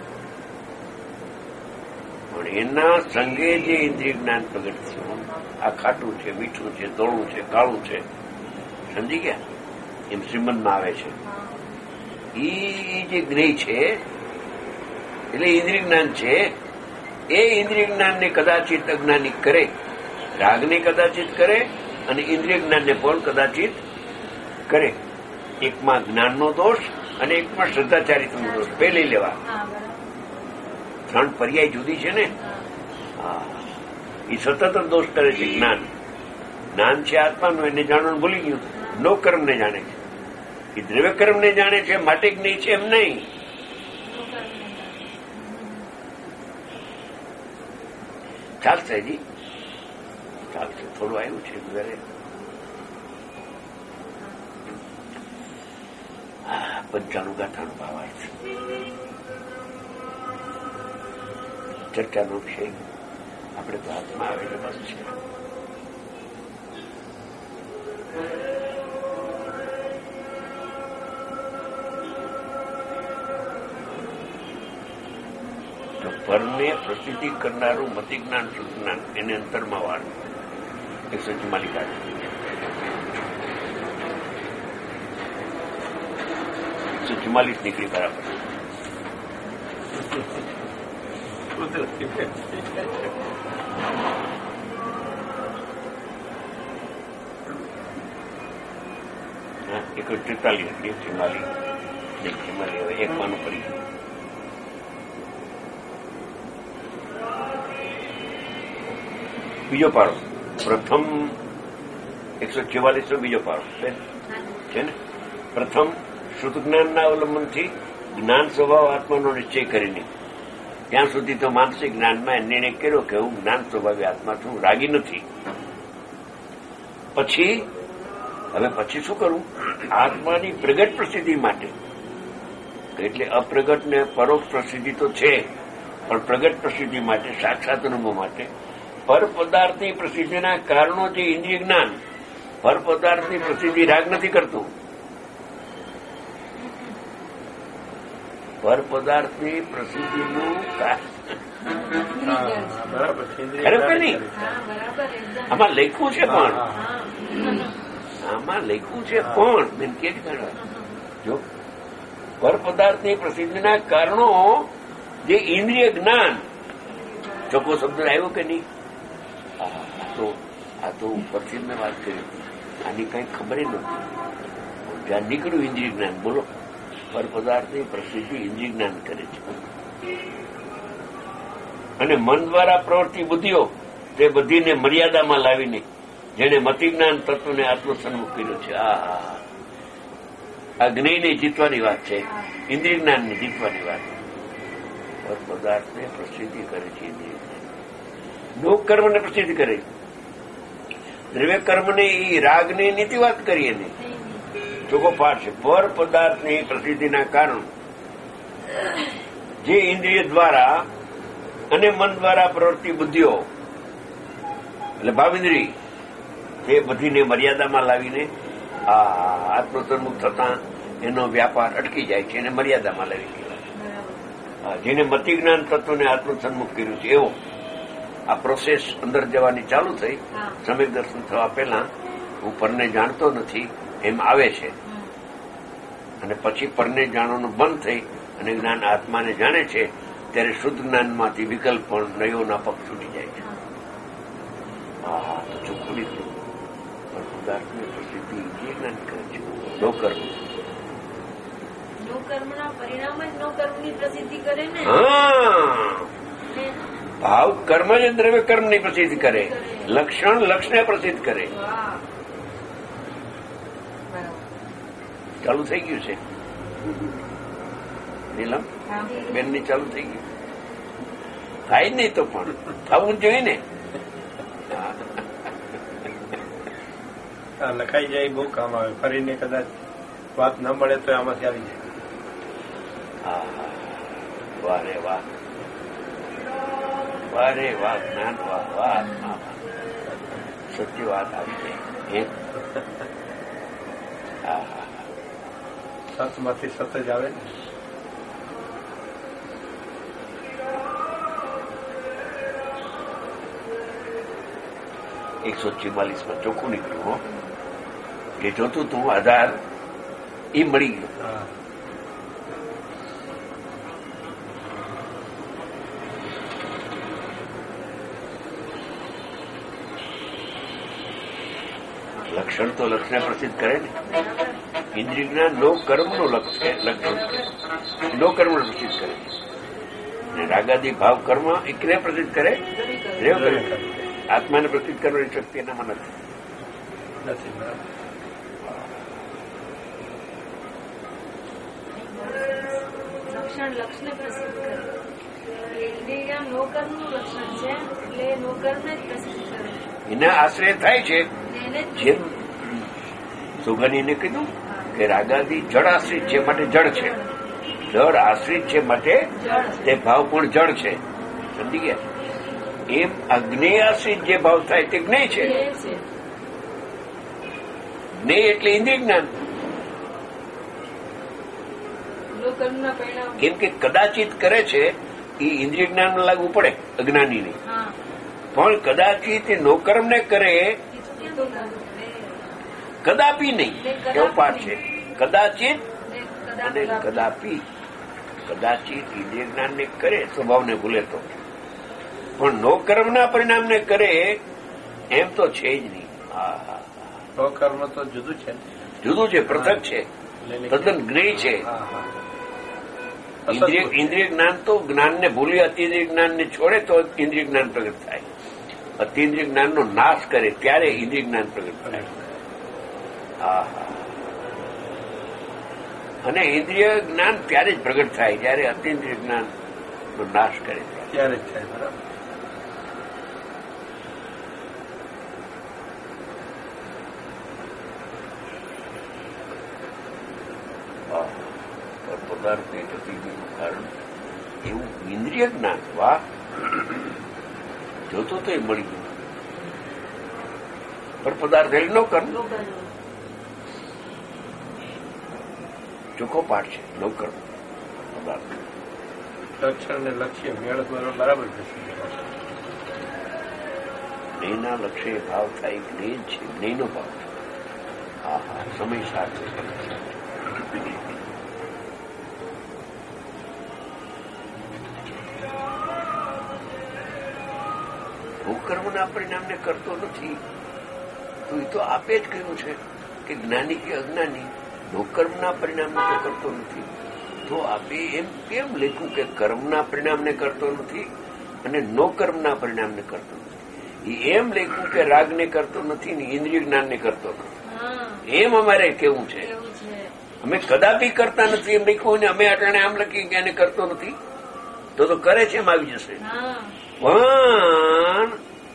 પણ એના સંગે જે ઇન્દ્રિય જ્ઞાન પ્રગટ થયું, આ ખાટું છે, મીઠું છે, ધોળું છે, કાળું છે, સમજી ગયા? એમ શ્રીમદમાં આવે છે. એ જે જ્ઞેય છે એટલે ઇન્દ્રિય જ્ઞાન છે. એ ઇન્દ્રિય જ્ઞાનને કદાચિત અજ્ઞાની કરે, રાગને કદાચિત કરે અને ઇન્દ્રિય જ્ઞાનને પણ કદાચિત કરે. એકમાં જ્ઞાનનો દોષ અને એકમાં શ્રદ્ધાચારિત્રનો દોષ. બે લઈ લેવા. ત્રણ પર્યાય જુદી છે ને. એ સતત જ દોષ કરે છે. જ્ઞાન છે આત્માનું, એને જાણવાનું ભૂલી ગયું. નો કર્મને જાણે છે. એ દ્રવ્ય કર્મને જાણે છે માટે જ નહીં છે એમ નહીં. ચાલશે જી, ચાલશે. થોડું આવ્યું છે ઘરે. પંચાણું ગાથાનો ભાવ આવે છે. ચર્ચાનો વિષય આપણે તો હાથમાં આવે એટલે બસ છે. તો પરને પ્રસિદ્ધિ કરનારું મતિજ્ઞાન સુજ્ઞાન એને અંતરમાં વાળું 144 144 નીકળી બરાબર. હા, 143 હવે એક માનું કરી ગયું. બીજો પાડો પ્રથમ 144 બીજો પાડો છે ને. પ્રથમ શુદ્ધ જ્ઞાનના અવલંબનથી જ્ઞાન સ્વભાવ આત્માનો નિશ્ચય કરીને ત્યાં સુધી તો માનસિક જ્ઞાનમાં નિર્ણય કર્યો કે હું જ્ઞાન સ્વભાવે આત્મા છું, રાગી નથી. પછી શું કરું? આત્માની પ્રગટ પ્રસિદ્ધિ માટે, એટલે અપ્રગટ ને પરોક્ષ પ્રસિદ્ધિ તો છે, પણ પ્રગટ પ્રસિદ્ધિ માટે, સાક્ષાત અનુભવ માટે પર પદાર્થની પ્રસિદ્ધિના કારણો જે ઇન્દ્રિય જ્ઞાન પર પદાર્થની પ્રસિદ્ધિ રાગ નથી કરતું. પર પદાર્થની પ્રસિદ્ધિનું ખરેખર નહીં. આમાં લખ્યું છે, પણ આમાં લખ્યું છે પણ બેન કે જો પર પદાર્થની પ્રસિદ્ધિના કારણો જે ઇન્દ્રિય જ્ઞાન, ચોખ્ખો શબ્દ આવ્યો કે નહીં? આ તો ઉપરથી મેં વાત કરી, આની કઈ ખબર નથી. જ્યાં નીકળ્યું ઇન્દ્રિય જ્ઞાન, બોલો, પર પદાર્થની પ્રસિદ્ધિ ઇન્દ્રિય જ્ઞાન કરે છે. અને મન દ્વારા પ્રવૃત્તિ બુદ્ધિઓ તે બધીને મર્યાદામાં લાવીને જેને મતિજ્ઞાન તત્વને આત્મસન્મુખ કર્યો છે. આ જ્ઞેયને જીતવાની વાત છે, ઇન્દ્રિય જ્ઞાનને જીતવાની વાત. પર પદાર્થને પ્રસિદ્ધિ કરે છે ઇન્દ્રિય જ્ઞાન, લોક કર્મને પ્રસિદ્ધ કરે. દ્રવ્ય કર્મને એ રાગની નીતિ વાત કરીએ ને, ચોખ્ખો પાઠ છે. પર પદાર્થની પ્રસિદ્ધિના કારણ જે ઇન્દ્રિય દ્વારા અને મન દ્વારા પ્રવૃત્તિ બુદ્ધિઓ એટલે ભાવેન્દ્રિય તે બધીને મર્યાદામાં લાવીને આ આત્મસન્મુખ થતા એનો વ્યાપાર અટકી જાય છે, એને મર્યાદામાં લાવી કહેવાય. જેને મતિજ્ઞાન તત્વને આત્મસન્મુખ કર્યું છે એવો આ પ્રોસેસ અંદર જવાની ચાલુ થઈ. સમ્યક દર્શન થવા પહેલા હું પરને જાણતો નથી એમ આવે છે, અને પછી પરને જાણવાનું બંધ થઈ અને જ્ઞાન આત્માને જાણે છે ત્યારે શુદ્ધ જ્ઞાનમાંથી વિકલ્પ પણ નયોના પગ છૂટી જાય છે. તો ચોખ્ખું નીકળ્યું. પણ પદાર્થની પ્રસિદ્ધિ જે જ્ઞાન કરે છે નો કર્મ. નો કર્મના પરિણામ જ નો કર્મની પ્રસિદ્ધિ કરે ને. ભાવ કર્મ જ દ્રવ્ય કર્મની પ્રસિદ્ધ કરે, લક્ષણ લક્ષને પ્રસિદ્ધ કરે. ચાલુ થઈ ગયું છે નીલમ બેનની, ચાલુ થઈ ગયું. થાય જ નહીં તો પણ થવું જ જોઈએ ને. લખાઈ જાય બહુ કામ આવે, ફરીને કદાચ વાત ન મળે તો આમાંથી આવી જાય. વાહ રે વાહ, વાહ રે વાહ, જ્ઞાન વાહ વાહ, સત્ય વાત આવી જાય. સતમાંથી સત જ આવે ને. એકસો 44 ચોખ્ખું નીકળ્યું હો, કે જોતું તું આધાર એ મળી ગયો. લક્ષણ તો લક્ષને પ્રસિદ્ધ કરે ને. ઇન્દ્રિય જ્ઞાન નો કર્મનું લક્ષણ છે, નો કર્મનું પ્રસિદ્ધ કરે. અને રાગાદી ભાવ કર્મ એકને પ્રસિદ્ધ કરે, રેવ કરે. આત્માને પ્રસિદ્ધ કરવાની શક્તિ એનામાં નથી. લક્ષણ લક્ષને પ્રસિદ્ધ કરે. ઇન્દ્રિય નો કર્મનું લક્ષણ છે એટલે નો કર્મને જ પ્રસિદ્ધ કરે. એના આશ્રય થાય છે. જેમ સુગંધીને કીધું કે રાગાદી જળ આશ્રિત છે માટે જળ છે, જળ આશ્રિત છે માટે તે ભાવ પણ જળ છે. સમજી ગયા? એમ અગ્નેય આશ્રિત જે ભાવ થાય તે જ્ઞેય છે. જ્ઞેય એટલે ઇન્દ્રિય જ્ઞાન. કેમ કે કદાચિત કરે છે એ ઇન્દ્રિય જ્ઞાન લાગુ પડે અજ્ઞાનીને, પણ કદાચિત નોકર્મને કરે કદાપી નહીં. એવો પાઠ છે, કદાચિત અને કદાપી. કદાચિત ઇન્દ્રિય જ્ઞાનને કરે સ્વભાવને ભૂલે તો, પણ નો કર્મના પરિણામને કરે એમ તો છે જ નહીં. નો કર્મ તો જુદું છે, જુદું છે, પૃથક છે, તદ્દન જ્ઞેય છે. ઇન્દ્રિય જ્ઞાન તો જ્ઞાનને ભૂલી અતિન્દ્રિય જ્ઞાનને છોડે તો ઇન્દ્રિય જ્ઞાન પ્રગટ થાય. અતિન્દ્રિય જ્ઞાનનો નાશ કરે ત્યારે ઇન્દ્રિય જ્ઞાન પ્રગટ થાય. અને ઇન્દ્રિય જ્ઞાન ત્યારે જ પ્રગટ થાય જયારે અતિન્દ્રિય જ્ઞાનનો નાશ કરે ત્યારે જ થાય. બરાબર. પદાર્થની પ્રતિનું કારણ એવું ઇન્દ્રિય જ્ઞાન. વાહ, જોતો તો એ મળી ગયું. પણ પદાર્થ એલ નો કર્મ, ચોખ્ખો પાઠ છે. નો કર્મ પદાર્થ. લક્ષણ ને લક્ષ્ય મેળ બરાબર છે. જ્ઞેયના લક્ષ્ય ભાવ થાય. જ્ઞેય છે, જ્ઞેયનો ભાવ છે. સમય સાથે કર્મના પરિણામને કરતો નથી તો એ તો આપે જ કહ્યું છે કે જ્ઞાની કે અજ્ઞાની કર્મના પરિણામને તો કરતો નથી. તો આપે એમ કેમ લખ્યું કે કર્મના પરિણામને કરતો નથી અને નો કર્મના પરિણામને કરતો નથી? એમ લખ્યું કે રાગને કરતો નથી ને ઇન્દ્રિય જ્ઞાનને કરતો નથી. એમ અમારે કેવું છે. અમે કદાપી કરતા નથી એમ લખ્યું ને અમે અટાણે આમ લખી કે એને કરતો નથી તો કરે છે એમ આવી જશે. પણ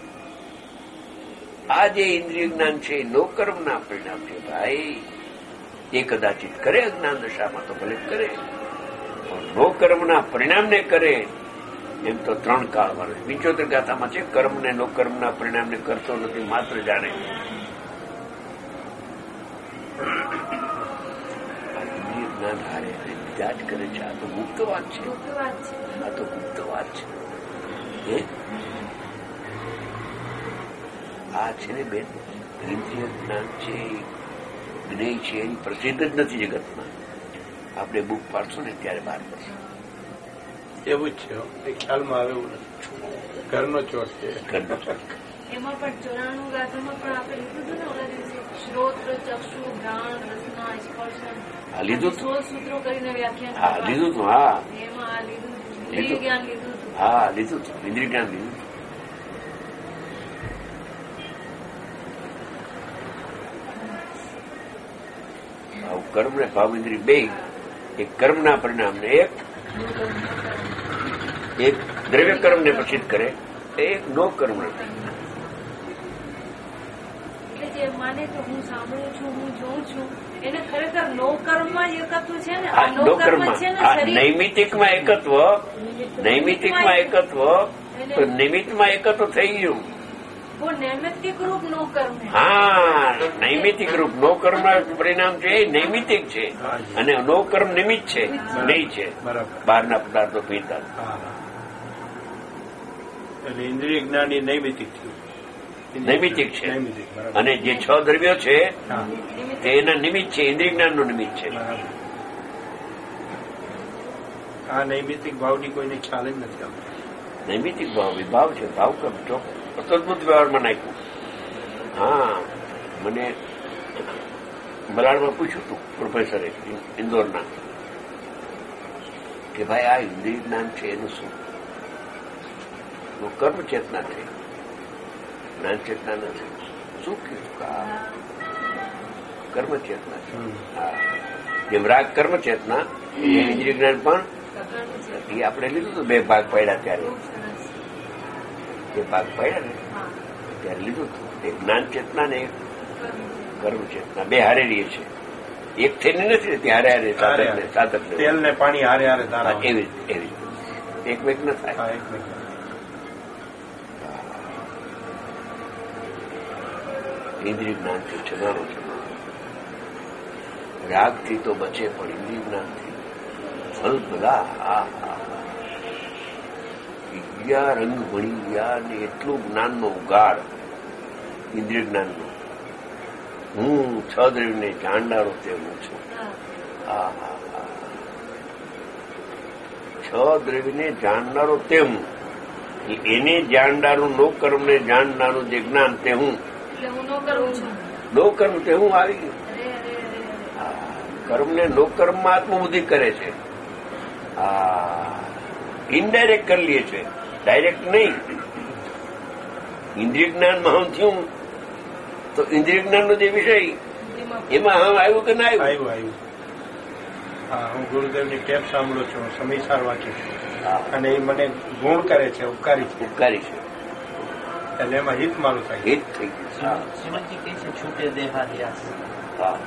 આ જે ઇન્દ્રિય જ્ઞાન છે નો કર્મના પરિણામ છે ભાઈ. એ કદાચિત કરે અજ્ઞાન દશામાં તો ભલે કરે, પણ નો કર્મના પરિણામને કરે એમ તો 3 કાળ વર્ષ 75 ગાથામાં છે. કર્મને નો કર્મના પરિણામને કરતો નથી માત્ર જાણે. ઇન્દ્રિય જ્ઞાન હારે બીજા જ કરે છે. આ તો ગુપ્ત વાત છે. આ તો ગુપ્ત વાત છે. આ છે ને બેન ઇન્દ્રિય જ્ઞાન છે જ્ઞેય છે એની પ્રસિદ્ધ જ નથી જગતમાં. આપણે બુક પાડશું ને ત્યારે બહાર પડશું. એવું જ છે. એ ખ્યાલમાં આવે એવું નથી. ઘરનો ચોર છે. ઘરનો ચોર. એમાં પણ 94 ગાથામાં પણ આપણે લીધું હતું ને ઓલા દિવસે શ્રોત્ર ચક્ષુ ઘ્રાણ રસના સ્પર્શન લીધું 16 સૂત્રો કરીને વ્યાખ્યાન. હા લીધું હતું. હા એમાં આ લીધું ઇન્દ્રિય જ્ઞાન લીધું હતું. હા લીધું હતું. ઇન્દ્રિય જ્ઞાન લીધું. કર્મ ને ભાવ ઇન્દ્રિય બે એક કર્મના પરિણામને એક દ્રવ્ય કર્મને પ્રસિદ્ધ કરે, એક નો કર્મ નથી. એટલે જે માને કે હું સાંભળું છું હું જોઉં છું એને ખરેખર નો કર્મમાં જ એકત્વ છે ને. આ નો કર્મ છે ને નૈમિતિકમાં એકત્વ. નૈમિતિકમાં એકત્વ તો નિમિત્તમાં એકત્વ થઈ ગયું. वो नैमित्तिक रूप नो कर्म है. હા નૈમિતિક રૂપ નો કર્મ પરિણામ છે એ નૈમિતિક છે અને નો કર્મ નિમિત્ત છે નહીં છે. બહારના પદાર્થો પીતા એટલે ઇન્દ્રિય જ્ઞાન એ નૈમિતિક થયું. નૈમિતિક છે અને જે 6 દ્રવ્યો છે તે એના નિમિત્ત છે. ઇન્દ્રિય જ્ઞાનનું નિમિત્ત છે. આ નૈમિતિક ભાવની કોઈને ખ્યાલ જ નથી આવતો. નૈમિતિક ભાવ વિભાવ છે. ભાવ કમ ચોક્કસ અતદ્ભુત વ્યવહારમાં નાખ્યું. હા મને મલાડમાં પૂછ્યું હતું પ્રોફેસરે ઇન્દોરના કે ભાઈ આ ઇન્દ્રિય જ્ઞાન છે એનું શું? કર્મ ચેતના છે, જ્ઞાન ચેતના નથી. શું કીધું? કર્મ ચેતના છે. હા જેમ રાગ કર્મ ચેતના ઇન્દ્રિય જ્ઞાન પણ એ આપણે લીધું હતું 2 ભાગ પડ્યા ત્યારે. એ ભાગ પડ્યા ને ત્યારે લીધું હતું. એક જ્ઞાન ચેતના ને એક કર્મ ચેતના 2 હારે રહીએ છે. એક થઈને નથી રહેતી. હારે હારે સાધક તેલ ને પાણી હારે હારે એવી એક વેક ન થાય. ઇન્દ્રિય જ્ઞાનથી છગાડો છે. રાગથી તો બચે પણ ઇન્દ્રિય જ્ઞાનથી ફલ બધા. રંગ ભણી ગયા ને એટલું જ્ઞાનનો ઉગાડ ઇન્દ્રિય જ્ઞાનનો. હું 6 દ્રવ્યને જાણનારો તે હું છું. 6 દ્રવ્યને જાણનારો તે હું. એને જાણનારું નો કર્મને જાણનારું જે જ્ઞાન તે હું. નો કર્મ તે હું આવી ગયું. કર્મને નો કર્મમાં આત્મબુદ્ધિ કરે છે. ઇનડાયરેક્ટ કરી લે છે, ડાયરેક્ટ નહીં. ઇન્દ્રિય જ્ઞાનમાં હમ થયું તો ઇન્દ્રિય જ્ઞાનનો જે વિષય એમાં હમ આવ્યું કે ના આવ્યું? આવ્યું. હા હું ગુરુદેવની ટેપ સાંભળું છું, સમયસાર વાંચું છું અને એ મને ગુણ કરે છે, ઉપકારી છે. ઉપકારી છે એટલે એમાં હિત મારું થાય. હિત થઈ ગયું. શ્રીમદજી કહે છે છૂટે દેહાદ્યાસ. હા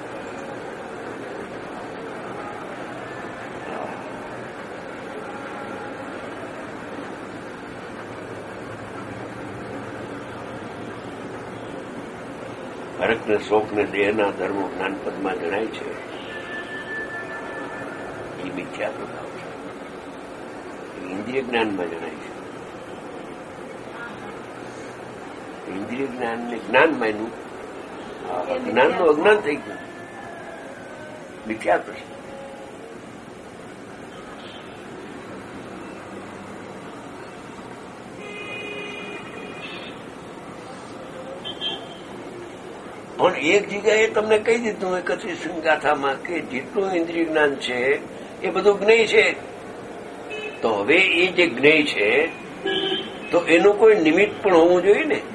હરકને શોકને દેહના ધર્મો જ્ઞાનપદમાં જણાય છે એ મિથ્યા પ્રભાવ છે. ઇન્દ્રિય જ્ઞાનમાં જણાય છે. ઇન્દ્રિય જ્ઞાનને જ્ઞાન માન્યું, જ્ઞાનનું અજ્ઞાન થઈ ગયું. મિથ્યા પ્રશ્ન. પણ એક જગ્યાએ તમને કહી દીધું એકત્રીસ ગાથામાં કે જેટલું ઇન્દ્રિય જ્ઞાન છે એ બધું જ્ઞેય છે. તો હવે એ જે જ્ઞેય છે તો એનું કોઈ નિમિત્ત પણ હોવું જોઈએ ને.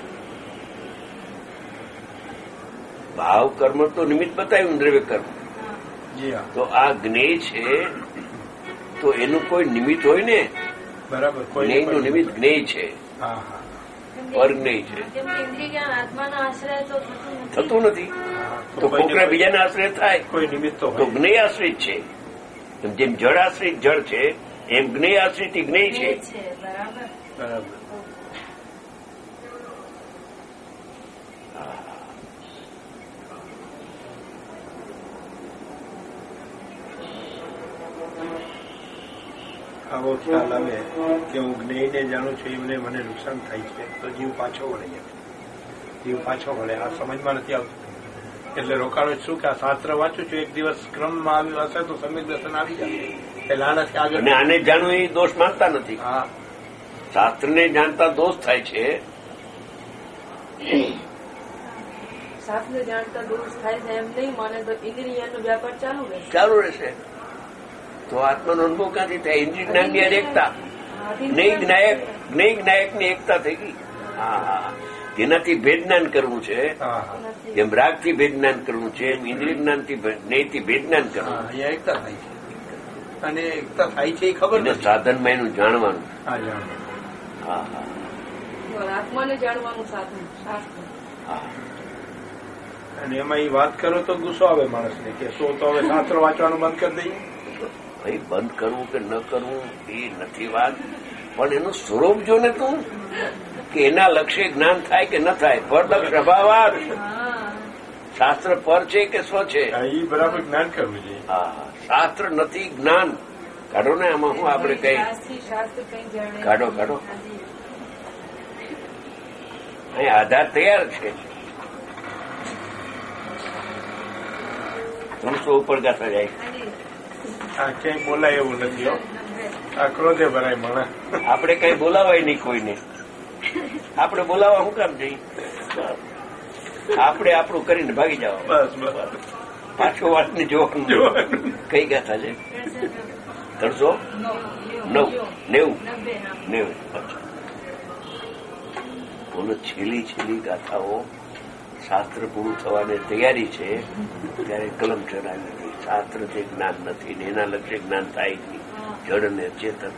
ભાવ કર્મ તો નિમિત્ત બતાવ્યું, દ્રવ્ય કર્મ. તો આ જ્ઞેય છે તો એનું કોઈ નિમિત્ત હોય ને. બરાબર. જ્ઞેયનું નિમિત્ત જ્ઞેય છે, પરજ્ઞેય છે. આત્માના આશ્રય તો થતું નથી. તો કોકના બીજાના આશ્રય થાય કોઈ નિમિત્ત તો જ્ઞેય આશ્રિત છે. જેમ જળ આશ્રિત જળ છે એમ જ્ઞેય આશ્રિત જ્ઞેય છે. બરાબર. બરાબર. આવો ખ્યાલ આવે કે હું જ્ઞેયને જાણું છું એમને મને નુકસાન થાય છે તો જીવ પાછો વળે જાય. જીવ પાછો વળે. આ સમજમાં નથી આવતું. એટલે રોકાણું શું કે આ શાસ્ત્ર વાંચું છું, એક દિવસ ક્રમમાં આવ્યું હશે તો સમ્યક દર્શન આવી જાય. એટલે આનાથી આગળ અને આને જાણવું એ દોષ માનતા નથી. હા, શાસ્ત્રને જાણતા દોષ થાય છે. શાસ્ત્ર જાણતા દોષ થાય છે એમ નહીં માને તો ઇન્દ્રિયનો વ્યાપાર ચાલુ રહેશે. ચાલુ રહેશે. તો આત્માનો અનુભવ ક્યાંથી થાય? ઇન્દ્રિય જ્ઞાનની એકતા, જ્ઞેય જ્ઞાયકની એકતા થઈ ગઈ. હા, જેનાથી ભેદ જ્ઞાન કરવું છે, જેમ રાગથી ભેદ જ્ઞાન કરવું છે એમ ઇન્દ્રિય જ્ઞાનથી જ્ઞેયથી ભેદ જ્ઞાન કરવું. અહીંયા એકતા થાય છે. અને એકતા થાય છે એ ખબર એટલે નથી. સાધનમાં એનું જાણવાનું. હા, જાણવાનું. હા હા આત્માને જાણવાનું સાધન શાસ્ત્ર. હા. અને એમાં એ વાત કરો તો ગુસ્સો આવે માણસને કે શું તો હવે શાસ્ત્ર વાંચવાનું બંધ કરી દઈએ. ભાઈ બંધ કરવું કે ન કરવું એ નથી વાત, પણ એનું સ્વરૂપ જો ને તું કે એના લક્ષ્ય જ્ઞાન થાય કે ન થાય. પરલક્ષ અભાવાત. શાસ્ત્ર પર છે કે સ્વ છે? એ બરાબર જ્ઞાન કરવું જોઈએ. હા, શાસ્ત્ર નથી જ્ઞાન. કાઢો ને આમાં હું આપણે કઈ શાસ્ત્ર કઈ જાણે. કાઢો અહીં આધાર તૈયાર છે. 300 ઉપર ગાથા જાય. આ ક્યાંય બોલાય એવું નથી. હો, આ ક્રોધે ભરાય મને. આપણે કઈ બોલાવાય નહીં કોઈને. આપણે બોલાવા શું કામ જઈએ? આપણે આપણું કરીને ભાગી જાવ. બસ બસ. પાછો વાતને જોવાનું. કઈ ગાથા છે? 390. બોલો, છેલ્લી ગાથાઓ શાસ્ત્ર પૂરું થવાની તૈયારી છે ત્યારે કલમ ચડાવી હતી. શાસ્ત્ર જે જ્ઞાન નથી ને એના લક્ષ્ય જ્ઞાન થાય નહીં. જડ ને ચેતન.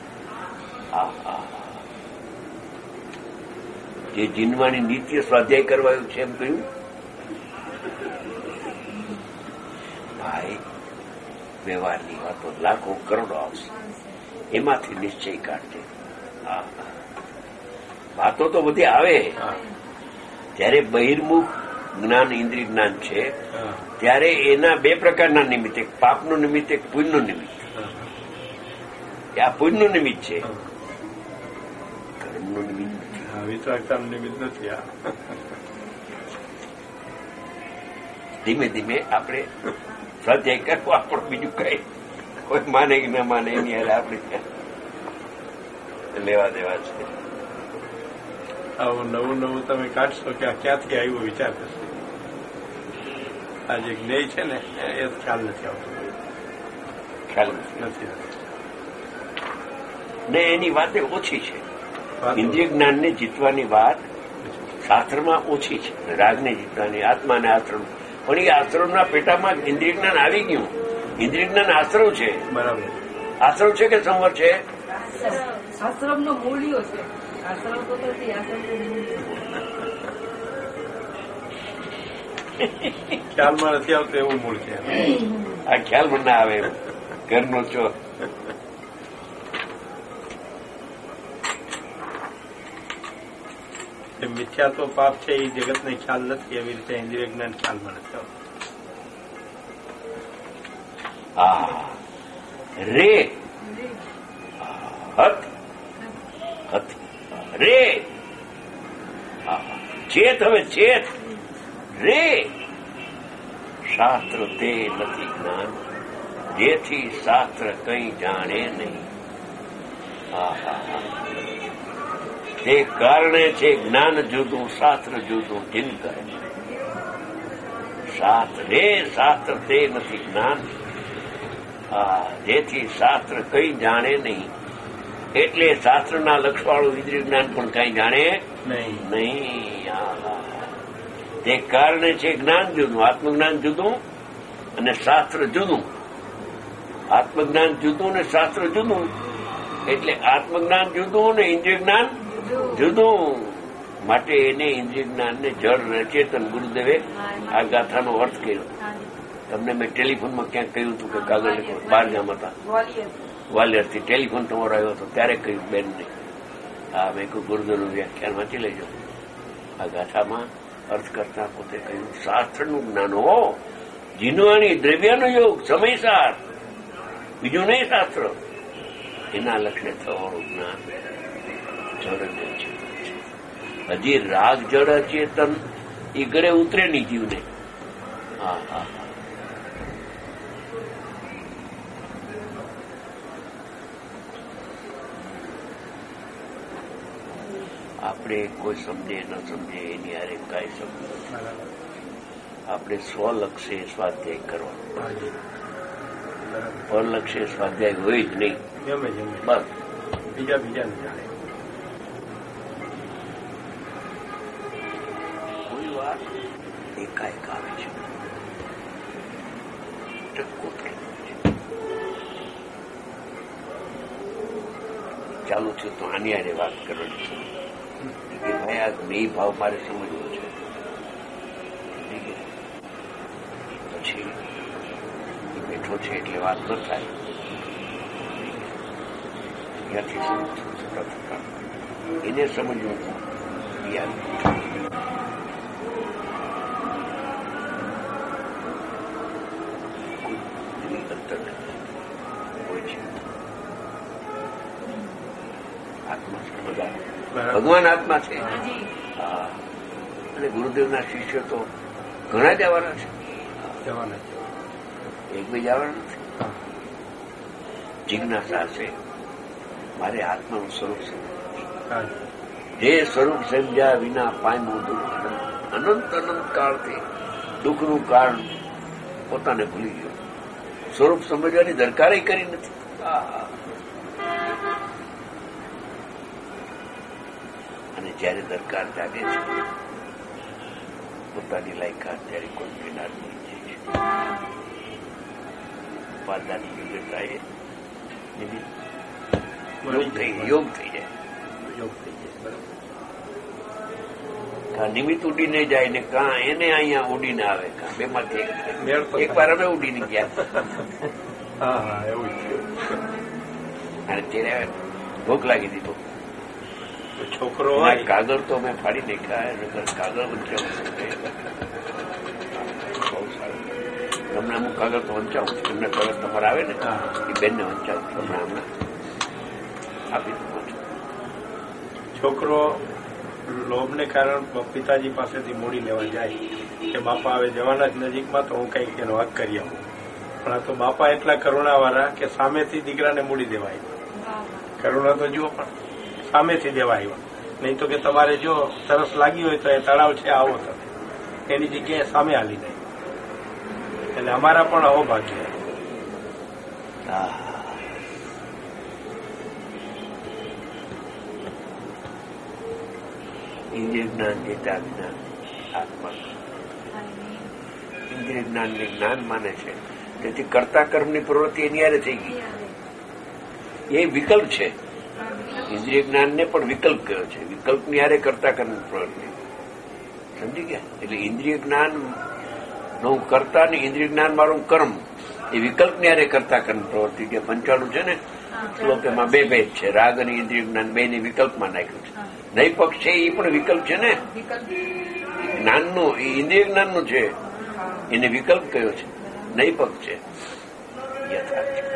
જે જીનવાની નિત્ય સ્વાધ્યાય કરવાયું છે એમ કહ્યું. ભાઈ, વ્યવહારની વાતો લાખો કરોડો આવશે, એમાંથી નિશ્ચય કાઢજે. વાતો તો બધી આવે. જ્યારે બહિર્મુખ જ્ઞાન ઇન્દ્રિય જ્ઞાન છે ત્યારે એના 2 પ્રકારના નિમિત્ત, એક પાપનું નિમિત્ત, એક પુણ્યનું નિમિત્ત. આ પુણ્યનું નિમિત્ત છે, કર્મનું નિમિત્ત નથી. વિતરાગતાનું નિમિત્ત નથી. ધીમે ધીમે આપણે સ્વાધ્યાય કરવો. આપણું બીજું કઈ કોઈ માને કે ન માને એની હારે આપણે લેવા દેવા છે. આવું નવું તમે કાઢશો કે આ ક્યાંથી આવ્યો વિચાર થશે. આ જે જ્ઞેય છે ને એ ખ્યાલ નથી આવતો. ખ્યાલ નથી ને એની વાત ઓછી છે. ઇન્દ્રિય જ્ઞાનને જીતવાની વાત શાસ્ત્રમાં ઓછી છે. રાગને જીતવાની, આત્માને આશ્રમ. પણ એ આશ્રમના પેટામાં ઇન્દ્રિય જ્ઞાન આવી ગયું. ઇન્દ્રિય જ્ઞાન આશ્રમ છે. બરાબર. આશ્રમ છે કે સંવર છે? આશ્રમનો મૂળિયો છે. આશ્રમ તો નથી. આશ્રમ ખ્યાલમાં નથી આવતો એવું મૂળ છે. આ ખ્યાલ મને ના આવે. ઘરનો છો મિથ્યાત્વ પાપ છે એ જગતને ખ્યાલ નથી. એવી રીતે ઇન્દ્રિય જ્ઞાન ખ્યાલમાં નથી આવતું. રે હત રે ચેત. હવે ચેત રે. શાસ્ત્ર તે નથી જ્ઞાન જેથી શાસ્ત્ર કંઈ જાણે નહીં. તે કારણે છે જ્ઞાન જુદું, શાસ્ત્ર જુદું. ચિંતન શાસ્ત્ર તે નથી જ્ઞાન. જેથી શાસ્ત્ર કંઈ જાણે નહીં, એટલે શાસ્ત્રના લક્ષવાળું ઇન્દ્રિય જ્ઞાન પણ કંઈ જાણે નહીં. તે કારણે છે જ્ઞાન જુદું, આત્મજ્ઞાન જુદું અને શાસ્ત્ર જુદું. આત્મજ્ઞાન જુદું અને શાસ્ત્ર જુદું, એટલે આત્મજ્ઞાન જુદું અને ઇન્દ્રિય જ્ઞાન જુદું. માટે એને ઇન્દ્રિય જ્ઞાનને જળ ચેતન ગુરુદેવે આ ગાથાનો અર્થ કર્યો. તમને મેં ટેલિફોનમાં ક્યાંક કહ્યું હતું કે કાગળ લખો, 12 ગામ હતા ગ્વાલિયરથી ટેલિફોન તમારો આવ્યો હતો ત્યારે કહ્યું બેનને. હા, મેં કહ્યું ગુરુદેવનું વ્યાખ્યાન વાંચી લેજો. આ ગાથામાં અર્થ કરતા પોતે કહ્યું શાસ્ત્રનું જ્ઞાન હો, જીનવાણી દ્રવ્યનો યોગ સમયસાર, બીજું નહીં શાસ્ત્ર. એના લક્ષણે થવાનું જ્ઞાન જળ અને ચેતન છે. હજી રાગ જળ ચેતન એ ઘરે ઉતરે નહીં જીવને. હા હા, આપણે કોઈ સમજે ન સમજે એની હારે કાંઈ સમજ નથી. આપણે સ્વલક્ષે સ્વાધ્યાય કરવાનો, પરલક્ષે સ્વાધ્યાય હોય જ નહીં. બસ બીજા જાણે કોઈ વાત એકાએક આવે છે, ટક્કો થઈ છે. ચાલુ થયું તો આની હારે વાત કરવાની છે કે ભાઈ આ મેં ભાવ મારે સમજવો છે. પછી બેઠો છે એટલે વાત ન થાય. ત્યાંથી છૂટા થતા એને સમજવું હોય છે. આત્મા છે બધા, ભગવાન આત્મા છે. હા, અને ગુરુદેવના શિષ્ય તો ઘણા જ આવવાના છે. એક બે જવાના નથી. જિજ્ઞાસા છે મારે આત્માનું સ્વરૂપ સમજવું. જે સ્વરૂપ સમજ્યા વિના પામ્યું દુઃખ. અનંત કાળથી દુઃખનું કારણ પોતાને ભૂલી ગયો. સ્વરૂપ સમજવાની દરકાર કરી નથી. અને જયારે દરકાર જાગે છે પોતાની લાયકાત, ત્યારે કોઈ વિનાર થઈ જાય છે. ઉપાદાની વિગતાએ યોગ થઈ જાય. કા નિમિત્ત ઉડીને જાય ને કાં એને અહીંયા ઉડીને આવે. કાં બેમાંથી એક વાર અમે ઉડીને ગયા. અને ત્યારે ભૂખ લાગી દીધો. છોકરો કાગળ તો મેં ફાડી નાખ્યા. કાગળ વંચાવું બહુ સારું. તમને અમુક કાગળ તો વંચાવું છું. એમને તરત તમારે આવે ને એ બેનને વંચાવું છું. હમણાં આપી દઉં. છોકરો લોભને કારણે પિતાજી પાસેથી મૂડી લેવા જાય કે બાપા હવે જવાના જ નજીકમાં, તો હું કંઈક એનો હક કરી આવું. પણ આ તો બાપા એટલા કરુણાવાળા કે સામેથી દીકરાને મૂડી દેવા આવ્યા. કરુણા તો જુઓ, પણ સામેથી દેવા આવ્યા. નહીં તો કે તમારે જો તરસ લાગી હોય તો એ તળાવ છે આવો તમે, એની જગ્યાએ સામે હાલી જાય. એટલે અમારા પણ આવો ભાગ્ય. ઇન્દ્રિય જ્ઞાન જેતા જ્ઞાન આત્મા. ઇન્દ્રિય જ્ઞાનને જ્ઞાન માને છે, તેથી કર્તા કર્મની પ્રવૃત્તિ એની હારે થઈ ગઈ. એ વિકલ્પ છે. ઇન્દ્રિય જ્ઞાનને પણ વિકલ્પ કયો છે. વિકલ્પની હારે કર્તા કર્મની પ્રવૃત્તિ. સમજી ગયા? એટલે ઇન્દ્રિય જ્ઞાન નું કર્તા ને ઇન્દ્રિય જ્ઞાન મારું કર્મ, એ વિકલ્પની હારે કર્તા કર્મ પ્રવૃત્તિ. જે 95 છે ને શ્લોક, એમાં બે ભેદ છે. રાગ અને ઇન્દ્રિય જ્ઞાન બે ને વિકલ્પમાં નાખ્યું છે. નહીં પક્ષ છે એ પણ વિકલ્પ છે ને જ્ઞાનનું, એ ઇન્દ્રિય જ્ઞાનનું છે, એને વિકલ્પ કયો છે. નહીં પક્ષ છે યથાર્થ છે.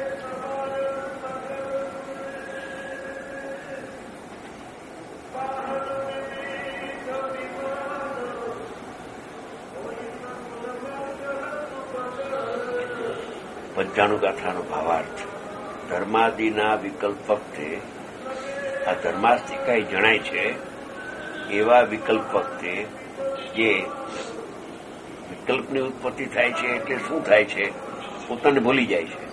પંચાણું ગાથાનો ભાવાર્થ. ધર્માદિના વિકલ્પ વખતે આ ધર્માસ્તિકાય જણાય છે એવા વિકલ્પ વખતે જે વિકલ્પની ઉત્પત્તિ થાય છે એટલે શું થાય છે? પોતાને ભૂલી જાય છે.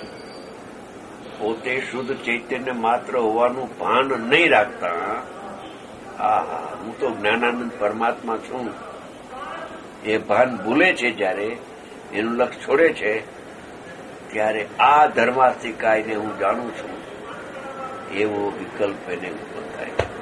પોતે શુદ્ધ ચૈતન્ય માત્ર હોવાનું ભાન નહીં રાખતા, હું તો જ્ઞાનાનંદ પરમાત્મા છું એ ભાન ભૂલે છે. જ્યારે એનું લક્ષ છોડે છે ત્યારે આ ધર્માસ્તિકાયને હું જાણું છું એવો વિકલ્પ એને ઉત્પન્ન થાય છે.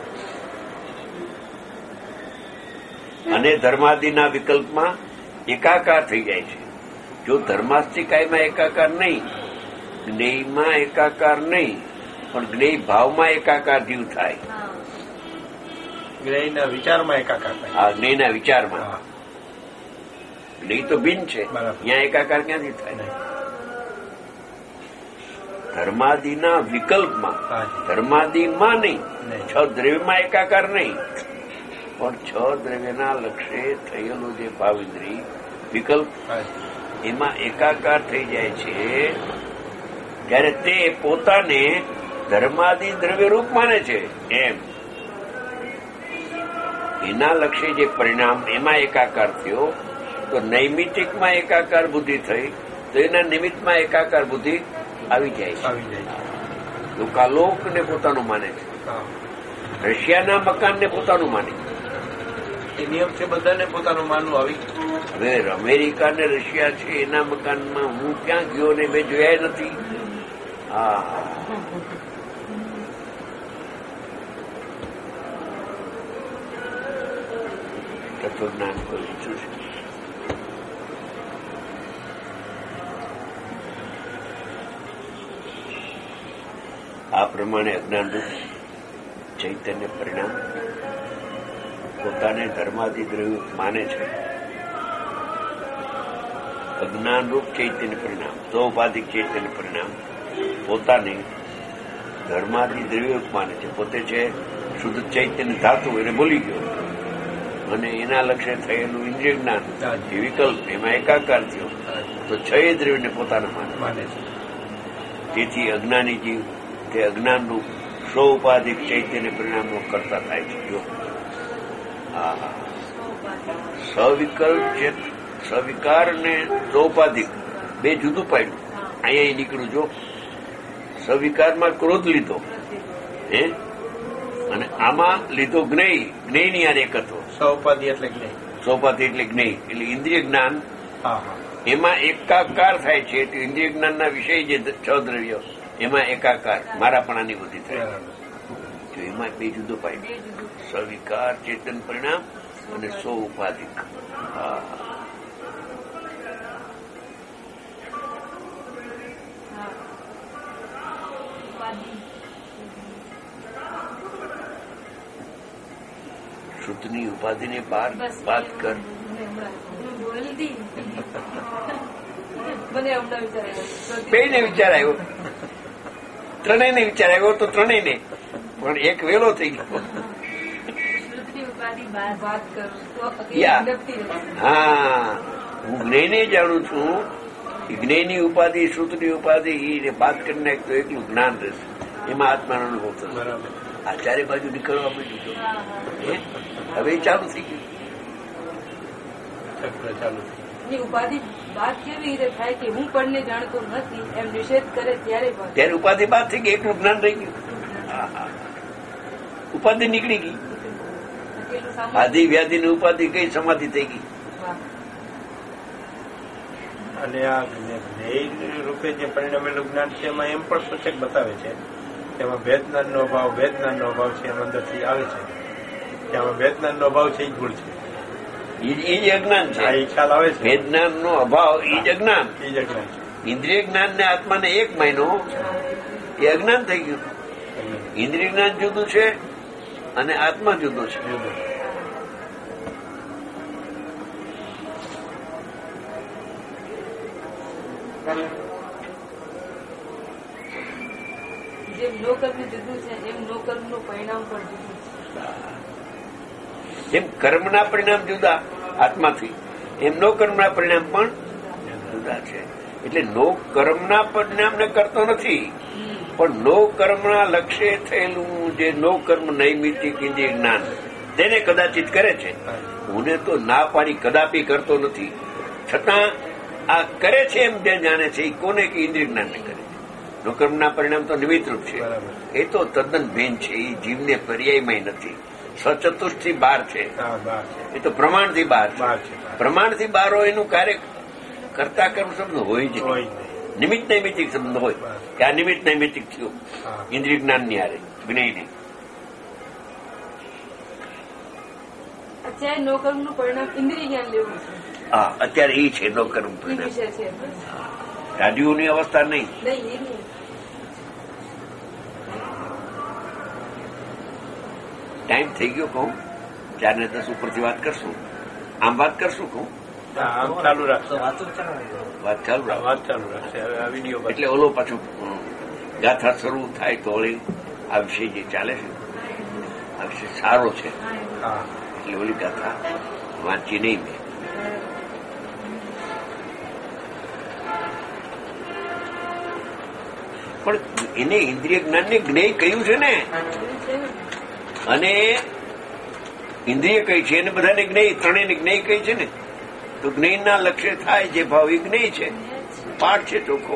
અને ધર્માદિના વિકલ્પમાં એકાકાર થઈ જાય છે. જો ધર્માસ્તિકાયમાં એકાકાર નહીં, જ્ઞેયમાં એકાકાર નહીં, પણ જ્ઞેય ભાવમાં એકાકાર જીવ થાય. જ્ઞેયના વિચારમાં એકાકાર થાય. આ જ્ઞેયના વિચારમાં. જ્ઞેય તો ભિન્ન છે, ત્યાં એકાકાર ક્યાંથી થાય? ધર્માદિના વિકલ્પમાં, ધર્માદિમાં નહીં, છ દ્રવ્યમાં એકાકાર નહીં, પણ છ દ્રવ્યના લક્ષ્ય થયેલો જે ભાવેન્દ્રિય વિકલ્પ એમાં એકાકાર થઈ જાય છે. ત્યારે તે પોતાને ધર્માદિ દ્રવ્ય રૂપ માને છે. એમ એના લક્ષ્ય જે પરિણામ એમાં એકાકાર થયો, તો નૈમિતિકમાં એકાકાર બુદ્ધિ થઈ, તો એના નિમિત્તમાં એકાકાર બુદ્ધિ આવી જાય છે. લોકાલોકને પોતાનું માને છે, રશિયાના મકાનને પોતાનું માને છે. એ નિયમ છે બધાને પોતાનું માનવું. આવી હવે અમેરિકા ને રશિયા છે એના મકાનમાં હું ક્યાં ગયો ને મેં જોયા નથી. તત્વજ્ઞાન કોઈ ઈચ્છું છે. આ પ્રમાણે અજ્ઞાનરૂપ ચૈતન્ય પરિણામ પોતાને ધર્માદિ દ્રવ્ય માને છે. અજ્ઞાનરૂપ ચૈતન્ય પરિણામ, સ્વોપાધિક ચૈતન્ય પરિણામ પોતાને ધર્માદિ દ્રવ્ય માને છે. પોતે છે શુદ્ધ ચૈતન્ય ધાતુ, એને ભૂલી ગયો અને એના લક્ષ્ય થયેલું ઇન્દ્રિય જ્ઞાન એ વિકલ્પ એમાં એકાકાર થયો, તો છ દ્રવ્યને પોતાના માને છે. તેથી અજ્ઞાની જીવ તે અજ્ઞાનરૂપ સ્વોપાધિક ચૈતન્ય પરિણામનો કરતા થાય છે. જો સવિકલ્પ છે, સવિકાર ને સ્વોપાધિક બે જુદું પાડ્યું. અહીંયા નીકળ્યું. જો સવિકારમાં ક્રોધ લીધો અને આમાં લીધો જ્ઞેય. જ્ઞેયની આને એકત્વ. સૌપાધિ એટલે જ્ઞેય. સૌપાધિ એટલે જ્ઞેય એટલે ઇન્દ્રિય જ્ઞાન. એમાં એકાકાર થાય છે. એટલે ઇન્દ્રિય જ્ઞાનના વિષય જે છ દ્રવ્ય એમાં એકાકાર મારાપણાની બુદ્ધિ થાય. તો એમાં બે જુદો પાડ્યું. સવિકાર ચેતન પરિણામ અને સ્વોપાધિક. શુદ્ધની ઉપાધિને બાદ કર. બેને વિચાર આવ્યો, ત્રણેયને વિચાર આવ્યો, તો ત્રણેયને પણ એક વેલો થઈ ગયો. હા, હું જ્ઞેયને જાણું છું. જ્ઞેયની ઉપાધિ, શ્રુતની ઉપાધિ એને બાદ કરી નાખ તો એકલું જ્ઞાન રહેશે. એમાં આત્માનો અનુભવ થશે. આ ચારે બાજુ નીકળવા માંડ્યું. હવે ચાલુ થઈ ગયું. ઉપાધિ બાદ કેવી રીતે થાય કે હું પણને જાણતો નથી એમ નિષેધ કરે ત્યારે ઉપાધિ બાદ થઈ ગઈ, એકલું જ્ઞાન રહી ગયું. ઉપાધિ નીકળી ગઈ. આધિ વ્યાધિની ઉપાધિ કઈ સમાધિ થઈ ગઈ. અને આ જ્ઞેય રૂપે જે પરિણમેલું જ્ઞાન છે એમાં એમ પણ સૂચક બતાવે છે તેમાં વેદનાનો અભાવ, વેદનાનો અભાવ છે એમ અંદરથી આવે છે. તેમાં વેદનાનો અભાવ છે એ ભૂલ છે. એ જ અજ્ઞાન છે. એ ખ્યાલ આવે છે. વેદનાનો અભાવ એ જ અજ્ઞાન. એ જ અજ્ઞાન. ઇન્દ્રિય જ્ઞાન ને આત્માને એક મહિનો એ અજ્ઞાન થઈ ગયું. ઇન્દ્રિય જ્ઞાન જુદું છે અને આત્મા જુદો છે. જેમ નો કર્મ જુદું છે એમ નો કર્મનું પરિણામ પણ જુદું છે. જેમ કર્મના પરિણામ જુદા આત્માથી, એમ નો કર્મના પરિણામ પણ જુદા છે. એટલે નો કર્મના પરિણામને કરતો નથી, પણ નો કર્મના લક્ષ્ય થયેલું જે નો કર્મ નૈમિતિક ઇન્દ્રિય જ્ઞાન તેને કદાચિત કરે છે. હું તો ના પાડી કદાપી કરતો નથી. છતાં આ કરે છે એમ જે જાણે છે એ કોને કે ઇન્દ્રિય જ્ઞાનને કરે છે. નોકર્મના પરિણામ તો નિમિત્તરૂપ છે. એ તો તદ્દન ભિન્ન છે. એ જીવને પર્યાયમાં નથી. સચતુષ્ટથી બહાર છે. એ તો પ્રમાણથી બહાર છે. પ્રમાણથી બહાર હોય એનું કાર્ય કરતા કર્મ શબ્દ હોય જ નહીં. નિમિત્ત નૈમિતિક શબ્દ હોય કે આ નિમિત્ત નૈમિતિક થયું ઇન્દ્રિય જ્ઞાનની હારે જ્ઞેયની. અત્યારે નોકર્મનું પરિણામ ઇન્દ્રિય જ્ઞાન લેવું છે. હા, અત્યારે એ છે નોકર્મ એ પરિણામ. વિષય છે. સાધુઓની અવસ્થા નહીં. નહીં, એ ટાઈમ થઈ ગયો કહું 4:10 ઉપરથી વાત કરશું. આમ વાત કરશું કહું આમ ચાલુ રાખશે. વાત ચાલુ રાખ. વાત ચાલુ રાખશે. હવે આ વિડીયો એટલે ઓલો પાછું ગાથા શરૂ થાય તો ઓલી આ વિષય જે ચાલે છે આ વિષય સારો છે હા એટલે ઓલી ગાથા વાંચી નહીં મેં. પણ એને ઇન્દ્રિય જ્ઞાનને જ્ઞેય કહ્યું છે ને, અને ઇન્દ્રિય કઈ છે એને બધાને જ્ઞેય, ત્રણેયને જ્ઞેય કઈ છે ને. તો જ્ઞેયના લક્ષ્ય થાય જે ભાવ એ જ્ઞેય છે, પાઠ છે ચોખ્ખો.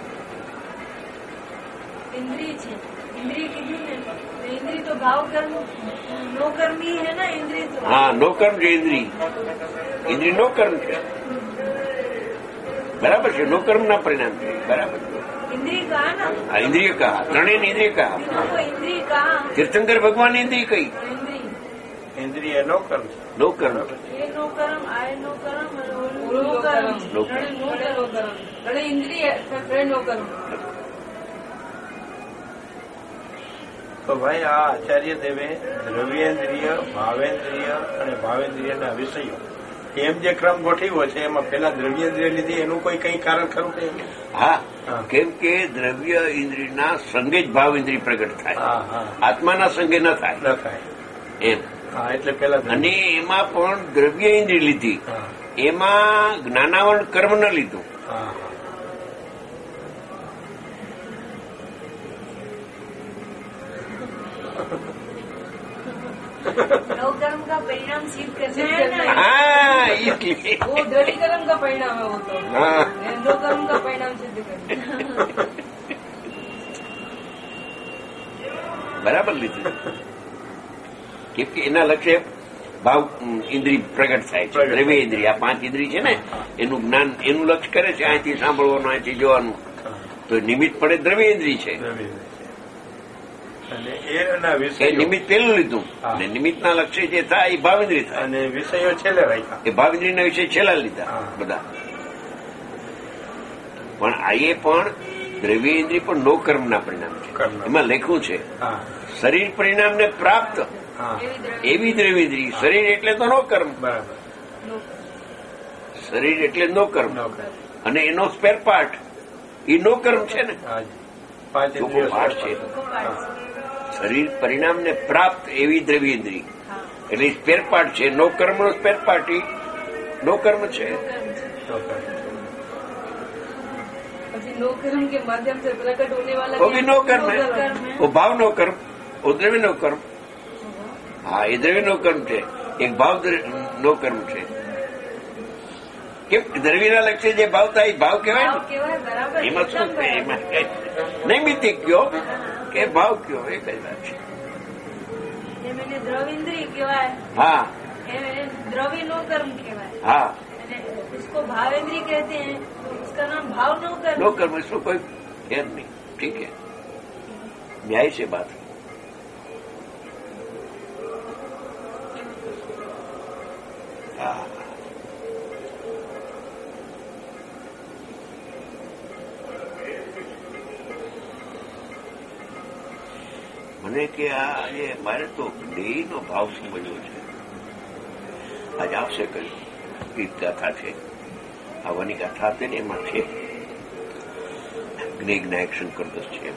इंद्रिय है, इंद्रिय की इंद्रिय तो भाव कर्म नो कर्मी है ना इंद्रिय तो. હા, નો કર્મ છે ઇન્દ્રિય. ઇન્દ્રિય નો કર્મ છે. બરાબર છે, નો કર્મના પરિણામ છે. બરાબર છે. इंद्रिय कहा ना. આ ઇન્દ્રિય કહા, ત્રણેય ઇન્દ્રિય કહા. इनको इंद्रिय कहा. તીર્થંકર ભગવાન ઇન્દ્રિય કઈ? इंद्रिय ઇન્દ્રિય નો કર્મ છે. નો કર્મ. ये नो कर्म आय नो कर्म નો કર્મ. નો કર્મ. નો કર્મ. અને ઇન્દ્રિય નો કર્મ. તો ભાઈ આ આચાર્ય દેવે દ્રવ્યેન્દ્રિય, ભાવેન્દ્રિય અને ભાવેન્દ્રિયના વિષયો એમ જે ક્રમ ગોઠવ્યો છે એમાં પેલા દ્રવ્યેન્દ્રિય લીધી એનું કોઈ કઈ કારણ ખરું કે? હા, કેમ કે દ્રવ્ય ઇન્દ્રિયના સંગે જ ભાવ ઇન્દ્રિય પ્રગટ થાય, હા હા આત્માના સંગે ન થાય ન થાય. એમ. હા એટલે પેલા અને એમાં પણ દ્રવ્ય ઇન્દ્રિય લીધી, હા એમાં જ્ઞાનાવરણ કર્મ ન લીધું. હા नो कर्म का परिणाम सिद्ध करना है ना. હા, એટલે वो द्रव्य कर्म का परिणाम है वो तो. હા, नो कर्म का परिणाम सिद्ध करना. બરાબર લીધું. કેમ કે એના લક્ષ્ય ભાવ ઇન્દ્રિય પ્રગટ થાય છે. દ્રવ્ય ઇન્દ્રિય, આ 5 ઇન્દ્રિય છે ને, એનું જ્ઞાન એનું લક્ષ્ય કરે છે. અહીંથી સાંભળવાનું, અહીંથી જોવાનું. તો નિમિત્ત પડે દ્રવ્ય ઇન્દ્રિય છે. દ્રવ્યેન્દ્રિય. અને એના એ વિષયો નિમિત્ત પેલું લીધું, હા. અને નિમિત્તના લક્ષ્ય જે થાય એ ભાવેન્દ્રિય થાય. અને વિષયો છેલ્લે રાખ્યા. એ ભાવેન્દ્રિયના વિશે છેલ્લા લીધા હા. બધા. પણ આ એ પણ દ્રવ્ય ઇન્દ્રિય પણ નો કર્મના પરિણામ છે. કર્મના. એમાં લખ્યું છે હા શરીર પરિણામને પ્રાપ્ત હા એવી દ્રવ્ય ઇન્દ્રિય. શરીર એટલે તો નો કર્મ, બરાબર. શરીર એટલે નો કર્મ, નો કર્મ. અને એનો સ્પેર પાર્ટ એ નો કર્મ છે ને. હાજી 5 ચોખ્ખો ઇન્દ્રિયો પાઠ છે. હા. શરીર પરિણામને પ્રાપ્ત એવી દ્રવ્ય ઇન્દ્રિય એટલે સ્પેર પાર્ટ છે. નો કર્મનો સ્પેર પાર્ટ એ નો કર્મ છે. નો કર્મ. પછી नो कर्म के माध्यम से प्रकट होने वाला वो भी नो कर्म है, कर्म है. वो भाव नो कर्म, वो द्रव्य नो कर्म. હા, એ દ્રવ્ય નો કર્મ છે. એક ભાવ નો કર્મ છે. કેમ દ્રવ્યના લક્ષ્ય જે ભાવ થાય એ ભાવ કહેવાય भाव ને. केवल बराबर એમાં શું एकदम बराबर. એમાં કઈ નૈમિતિક કયો કે ભાવ કયો એ કઈ વાત છે. ये मैंने द्रव इंद्रिय केवाय, હા ये मैंने द्रव्य नो कर्म केवाय, હા, અને उसको भावेंद्रिय कहते हैं, तो उसका नाम भाव नो कर्म. નો કર્મ શું કોઈ ખેર નહીં. ઠીક है, ન્યાય છે બાત. હા, મને કે આ જે મારે તો જ્ઞેયનો ભાવ સમજવો છે. આજ આવશે કહ્યું ગીત ગાથા છે, આવવાની ગાથા હતી ને એમાં છે જ્ઞેય જ્ઞાયક શંકરદાસ છે.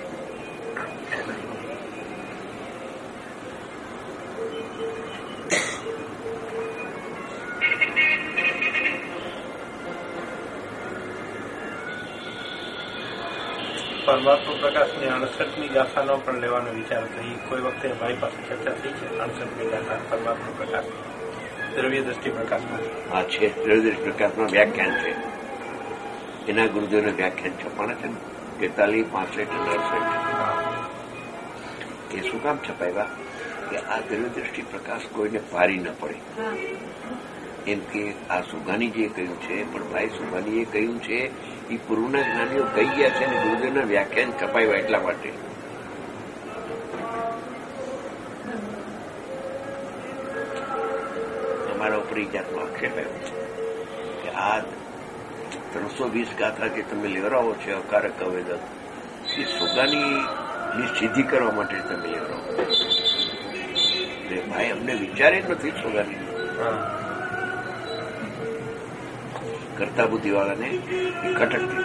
પરમાત્મા પ્રકાશની 68મી ગાથાનો પણ લેવાનો વિચાર કરી. કોઈ વખતે મારી પાસે ચર્ચા થઈ છે 68મી ગાથા પરમાત્મા પ્રકાશ. દ્રવ્ય દ્રષ્ટિ પ્રકાશમાં આ છે દ્રવ્ય પ્રકાશમાં વ્યાખ્યાન છે. એના ગુરુદેવને વ્યાખ્યાન છપાણા છે ને 43, 65 અને 68. એ શું કામ છપાવ્યા કે આ દ્રવ્ય દ્રષ્ટિ પ્રકાશ કોઈને ભારી ન પડે. એમ કે આ સુભાનીજીએ કહ્યું છે, પણ ભાઈ સુભાનીએ કહ્યું છે એ પૂર્વના જ્ઞાનીઓ કહી ગયા છે અને ગુરુદેવના વ્યાખ્યાન છપાવ્યા એટલા માટે. અમારા ઉપર એ જાતનો આક્ષેપ આવ્યો છે કે આ 320 ગાથા જે તમે લેવરાવો છે અકારક અવેદક એ સુગાની સિદ્ધિ કરવા માટે તમે લેવરાવો. ભાઈ અમને વિચારે નથી સુગાની કરતા બુદ્ધિવાળાને ખટકતી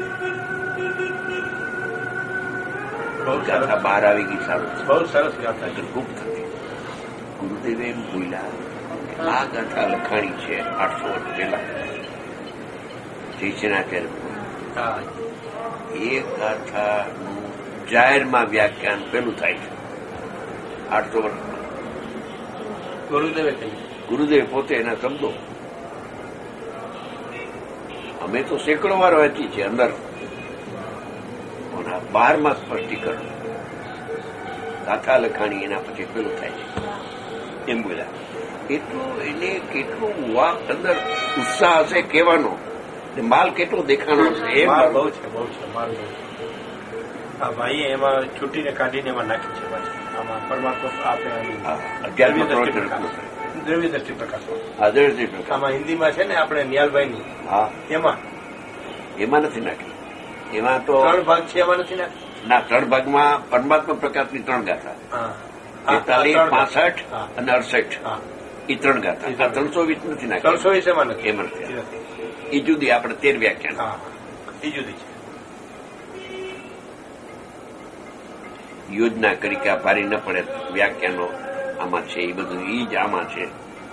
ગાથા બહાર આવી ગઈ. સારું, બહુ સરસ ગાથા છે. ગુપ્ત હતી. ગુરુદેવે એમ બોલ્યા આ ગાથા લખાણી છે 800 વર્ષ પહેલા જયસેનાચાર્ય. એ ગાથાનું જાહેરમાં વ્યાખ્યાન પેલું થાય છે 800 વર્ષમાં. ગુરુદેવે કહ્યું, ગુરુદેવ પોતે એના શબ્દો. અમે તો સેંકડો વાર વાંચી છે અંદર, પણ 12માં સ્પષ્ટીકરણ ગાથા લખાણી એના પછી પેલું થાય છે એમ બોલ્યા. એટલું એને કેટલું વાક અંદર ઉત્સાહ હશે કહેવાનો, માલ કેટલો દેખાણો હશે. એ માલ બહુ છે, બહુ છે માલ બહુ. આ ભાઈએ એમાં છૂટીને કાઢીને એમાં નાખી છે પાછી. આમાં પરમાત્મા આપે દ્રવ્ય દ્રષ્ટિ પ્રકાશમાં. આમાં હિન્દીમાં છે ને આપણે નિયાલભાઈની, હા એમાં નથી નાખી. એમાં તો 3 ભાગ છે, એમાં નથી નાખી. ના, 3 ભાગમાં પરમાત્મા પ્રકાશની 3 ગાથા 43, 65 અને 68 એ 3 ગાથા. 320 નથી નાખી. 320 એમાં નથી. એમાં નથી. એ જુદી. આપણે 13 વ્યાખ્યાન એ જુદી છે. યોજના કરી કે આ ભારી ન પડે વ્યાખ્યાનો આમાં છે. એ બધું એ જ આમાં છે.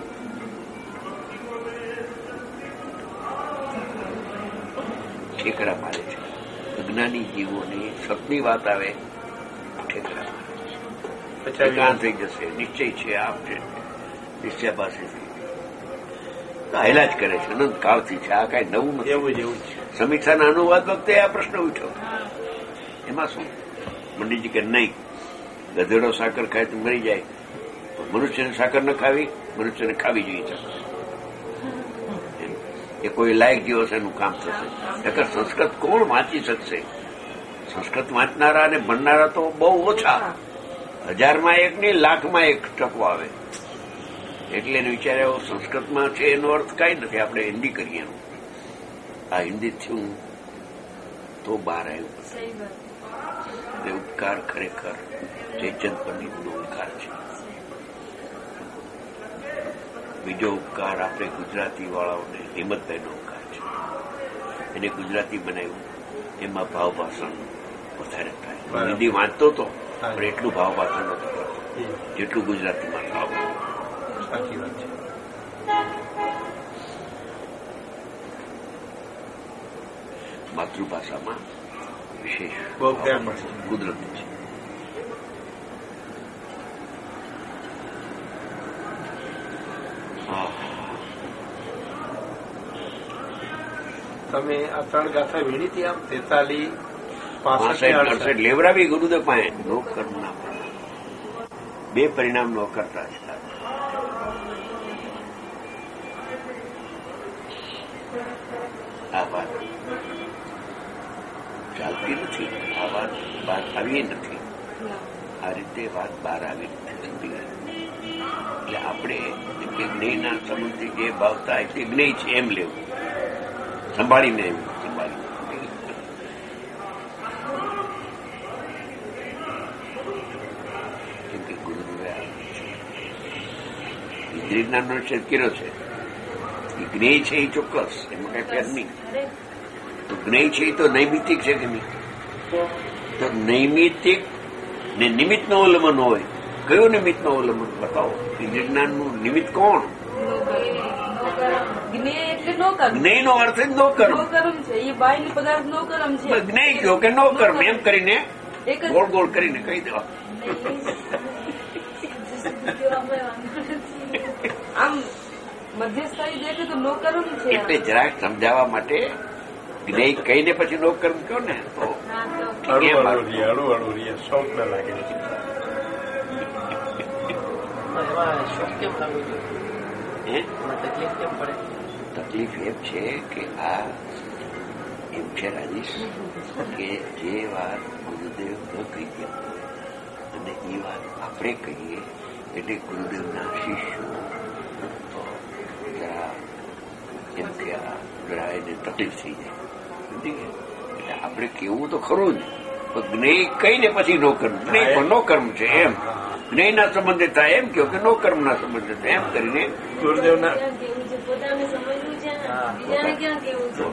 ઠેકડા મારે છે. અજ્ઞાની જીવોની સપની વાત આવે ઠેકડા મારે છે. એકાંત થઈ જશે, નિશ્ચય છે, આપ છે, નિશ્ચય પાસેથી હાયલા જ કરે છે. અનંત કાળથી છે. આ કઈ નવું નથી. એવું જ છે. સમીક્ષાના અનુવાદ વખતે આ પ્રશ્ન ઉઠ્યો. એમાં શું મંડીજી કે નહીં, ગધેડો સાકર ખાય તો મરી જાય, તો મનુષ્યને સાકર ન ખાવી, મનુષ્યને ખાવી જોઈએ. એ કોઈ લાયક જેવો છે એનું કામ થશે. નકર સંસ્કૃત કોણ વાંચી શકશે? સંસ્કૃત વાંચનારા અને ભણનારા તો બહુ ઓછા. 1000માં 1 નહીં, 1,00,000માં 1 ટકો આવે. એટલે એને વિચાર્યો સંસ્કૃતમાં છે એનો અર્થ કઈ નથી, આપણે હિન્દી કરીએ. આ હિન્દી થયું તો બહાર આવ્યું. એ ઉપકાર ખરેખર જયચંદ પંડિતનો ઉપકાર છે. બીજો ઉપકાર આપણે ગુજરાતી વાળાઓને હિંમતભાઈનો ઉપકાર છે. એને ગુજરાતી બનાવ્યું. એમાં ભાવ ભાષણ વધારે થાય. હિન્દી વાંચતો હતો પણ એટલું ભાવ ભાષણ નતું કરતો જેટલું ગુજરાતીમાં થાવ. સાચી વાત છે. માતૃભાષામાં વિશેષ બહુ ફેર પડશે. કુદરતી છે. તમે આ 3 ગાથા વીણી હતી આમ 43, 65, 65 લેવરાવી ગુરુદેવ પાસે. નો કર્મના 2 પરિણામ નો કરતા છે. આ વાત ચાલતી નથી. આ વાત બહાર આવી નથી. આ રીતે વાત બહાર આવી નથી. એટલે આપણે જ્ઞેયના સંબંધી જે ભાવતા એટલે જ્ઞેય છે એમ લેવું, સંભાળીને એવું સંભાળીને. કેમ કે ગુરુદેવે ઇન્દ્રિય જ્ઞાનનો નિષેધ કર્યો છે. જ્ઞેય છે એ ચોક્કસ, એમાં કઈ ફેર નહીં. તો જ્ઞેય છે એ તો નૈમિતિક છે કે નહીં? તો નૈમિતિક ને નિમિત્તનો અવલંબન હોય. કયું નિમિત્તનો અવલંબન બતાવો? ઇન્દ્રિય જ્ઞાનનું નિમિત્ત કોણ? જ્ઞેયનો અર્થ જ નો કર્મ. જ્ઞેય કયો કે નો કર્મ એમ કરીને ગોળ ગોળ કરીને કહી દેવા. આમ મધ્યસ્થાઈ દેખે તો નો કર્મ છે. એટલે જરાક સમજાવવા માટે જ્ઞેય કહીને પછી નો કર્મ કહો ને તો હા તો હળવું હળવું રીએ શોખ ન લાગે. એમાં શોખ કેમ લાગવું જોઈએ? હે? એમાં તકલીફ કેમ પડે? તકલીફ એમ છે કે આ એમ છે રાજેશ કે જે વાત ગુરુદેવ ન કહી ગયા અને એ વાત આપણે કહીએ એટલે ગુરુદેવના શિષ્યો જરા એમ કે જરા એને તકલીફ થઈ જાય. સમજી ગયા? એટલે આપણે કેવું તો ખરું જ પણ જ્ઞેય કહીને પછી નો કર્મ. જ્ઞેય પણ નો કર્મ છે એમ. જ્ઞેયના સંબંધે થાય એમ કહો કે નો કર્મના સંબંધે થાય એમ કરીને ગુરુદેવના ક્યાં કેવું છે પોતાને સમજવું છે ને બીજાને ક્યાં કેવું છે.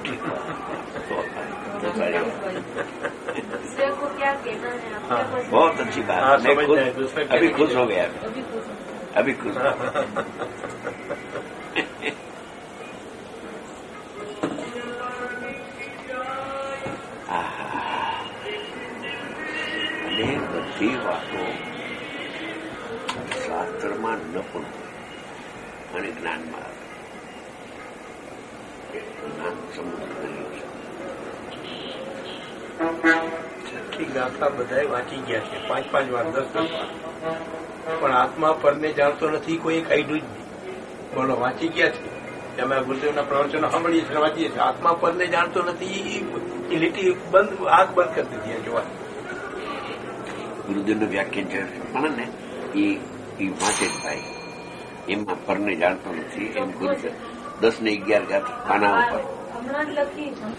दूसरे को क्या कहना है अपने को बहुत अच्छी बात. हाँ, मैं समझ खुद जाए, दूसरे के अभी लिए खुश हो गया. अभी कुछ अभी खुश हो અને બધી વાતો શાસ્ત્રમાં ન પણ અને જ્ઞાનમાં જ્ઞાન સમુદ્ર કર્યું છે. છઠ્ઠી ગાથા બધાએ વાંચી ગયા છે 5-5 વાર 10-10 વાર, પણ આત્મા પરને જાણતો નથી કોઈ કાઢ્યું જ નહીં. બોલો વાંચી ગયા છે. અમે આ ગુરુદેવના પ્રવચનો સાંભળીએ છીએ, વાંચીએ છીએ. આત્મા પરને જાણતો નથી એ લીટી બંધ, આંખ બંધ કરી દીધી જોવા. ગુરુદેવનું વ્યાખ્યાન છે પણ ને એ વાંચે જ ભાઈ. એમાં પરને જાણતો નથી એમ ગુરુદેવ 10 ને 11 પાના ઉપર હમણાં જ લખી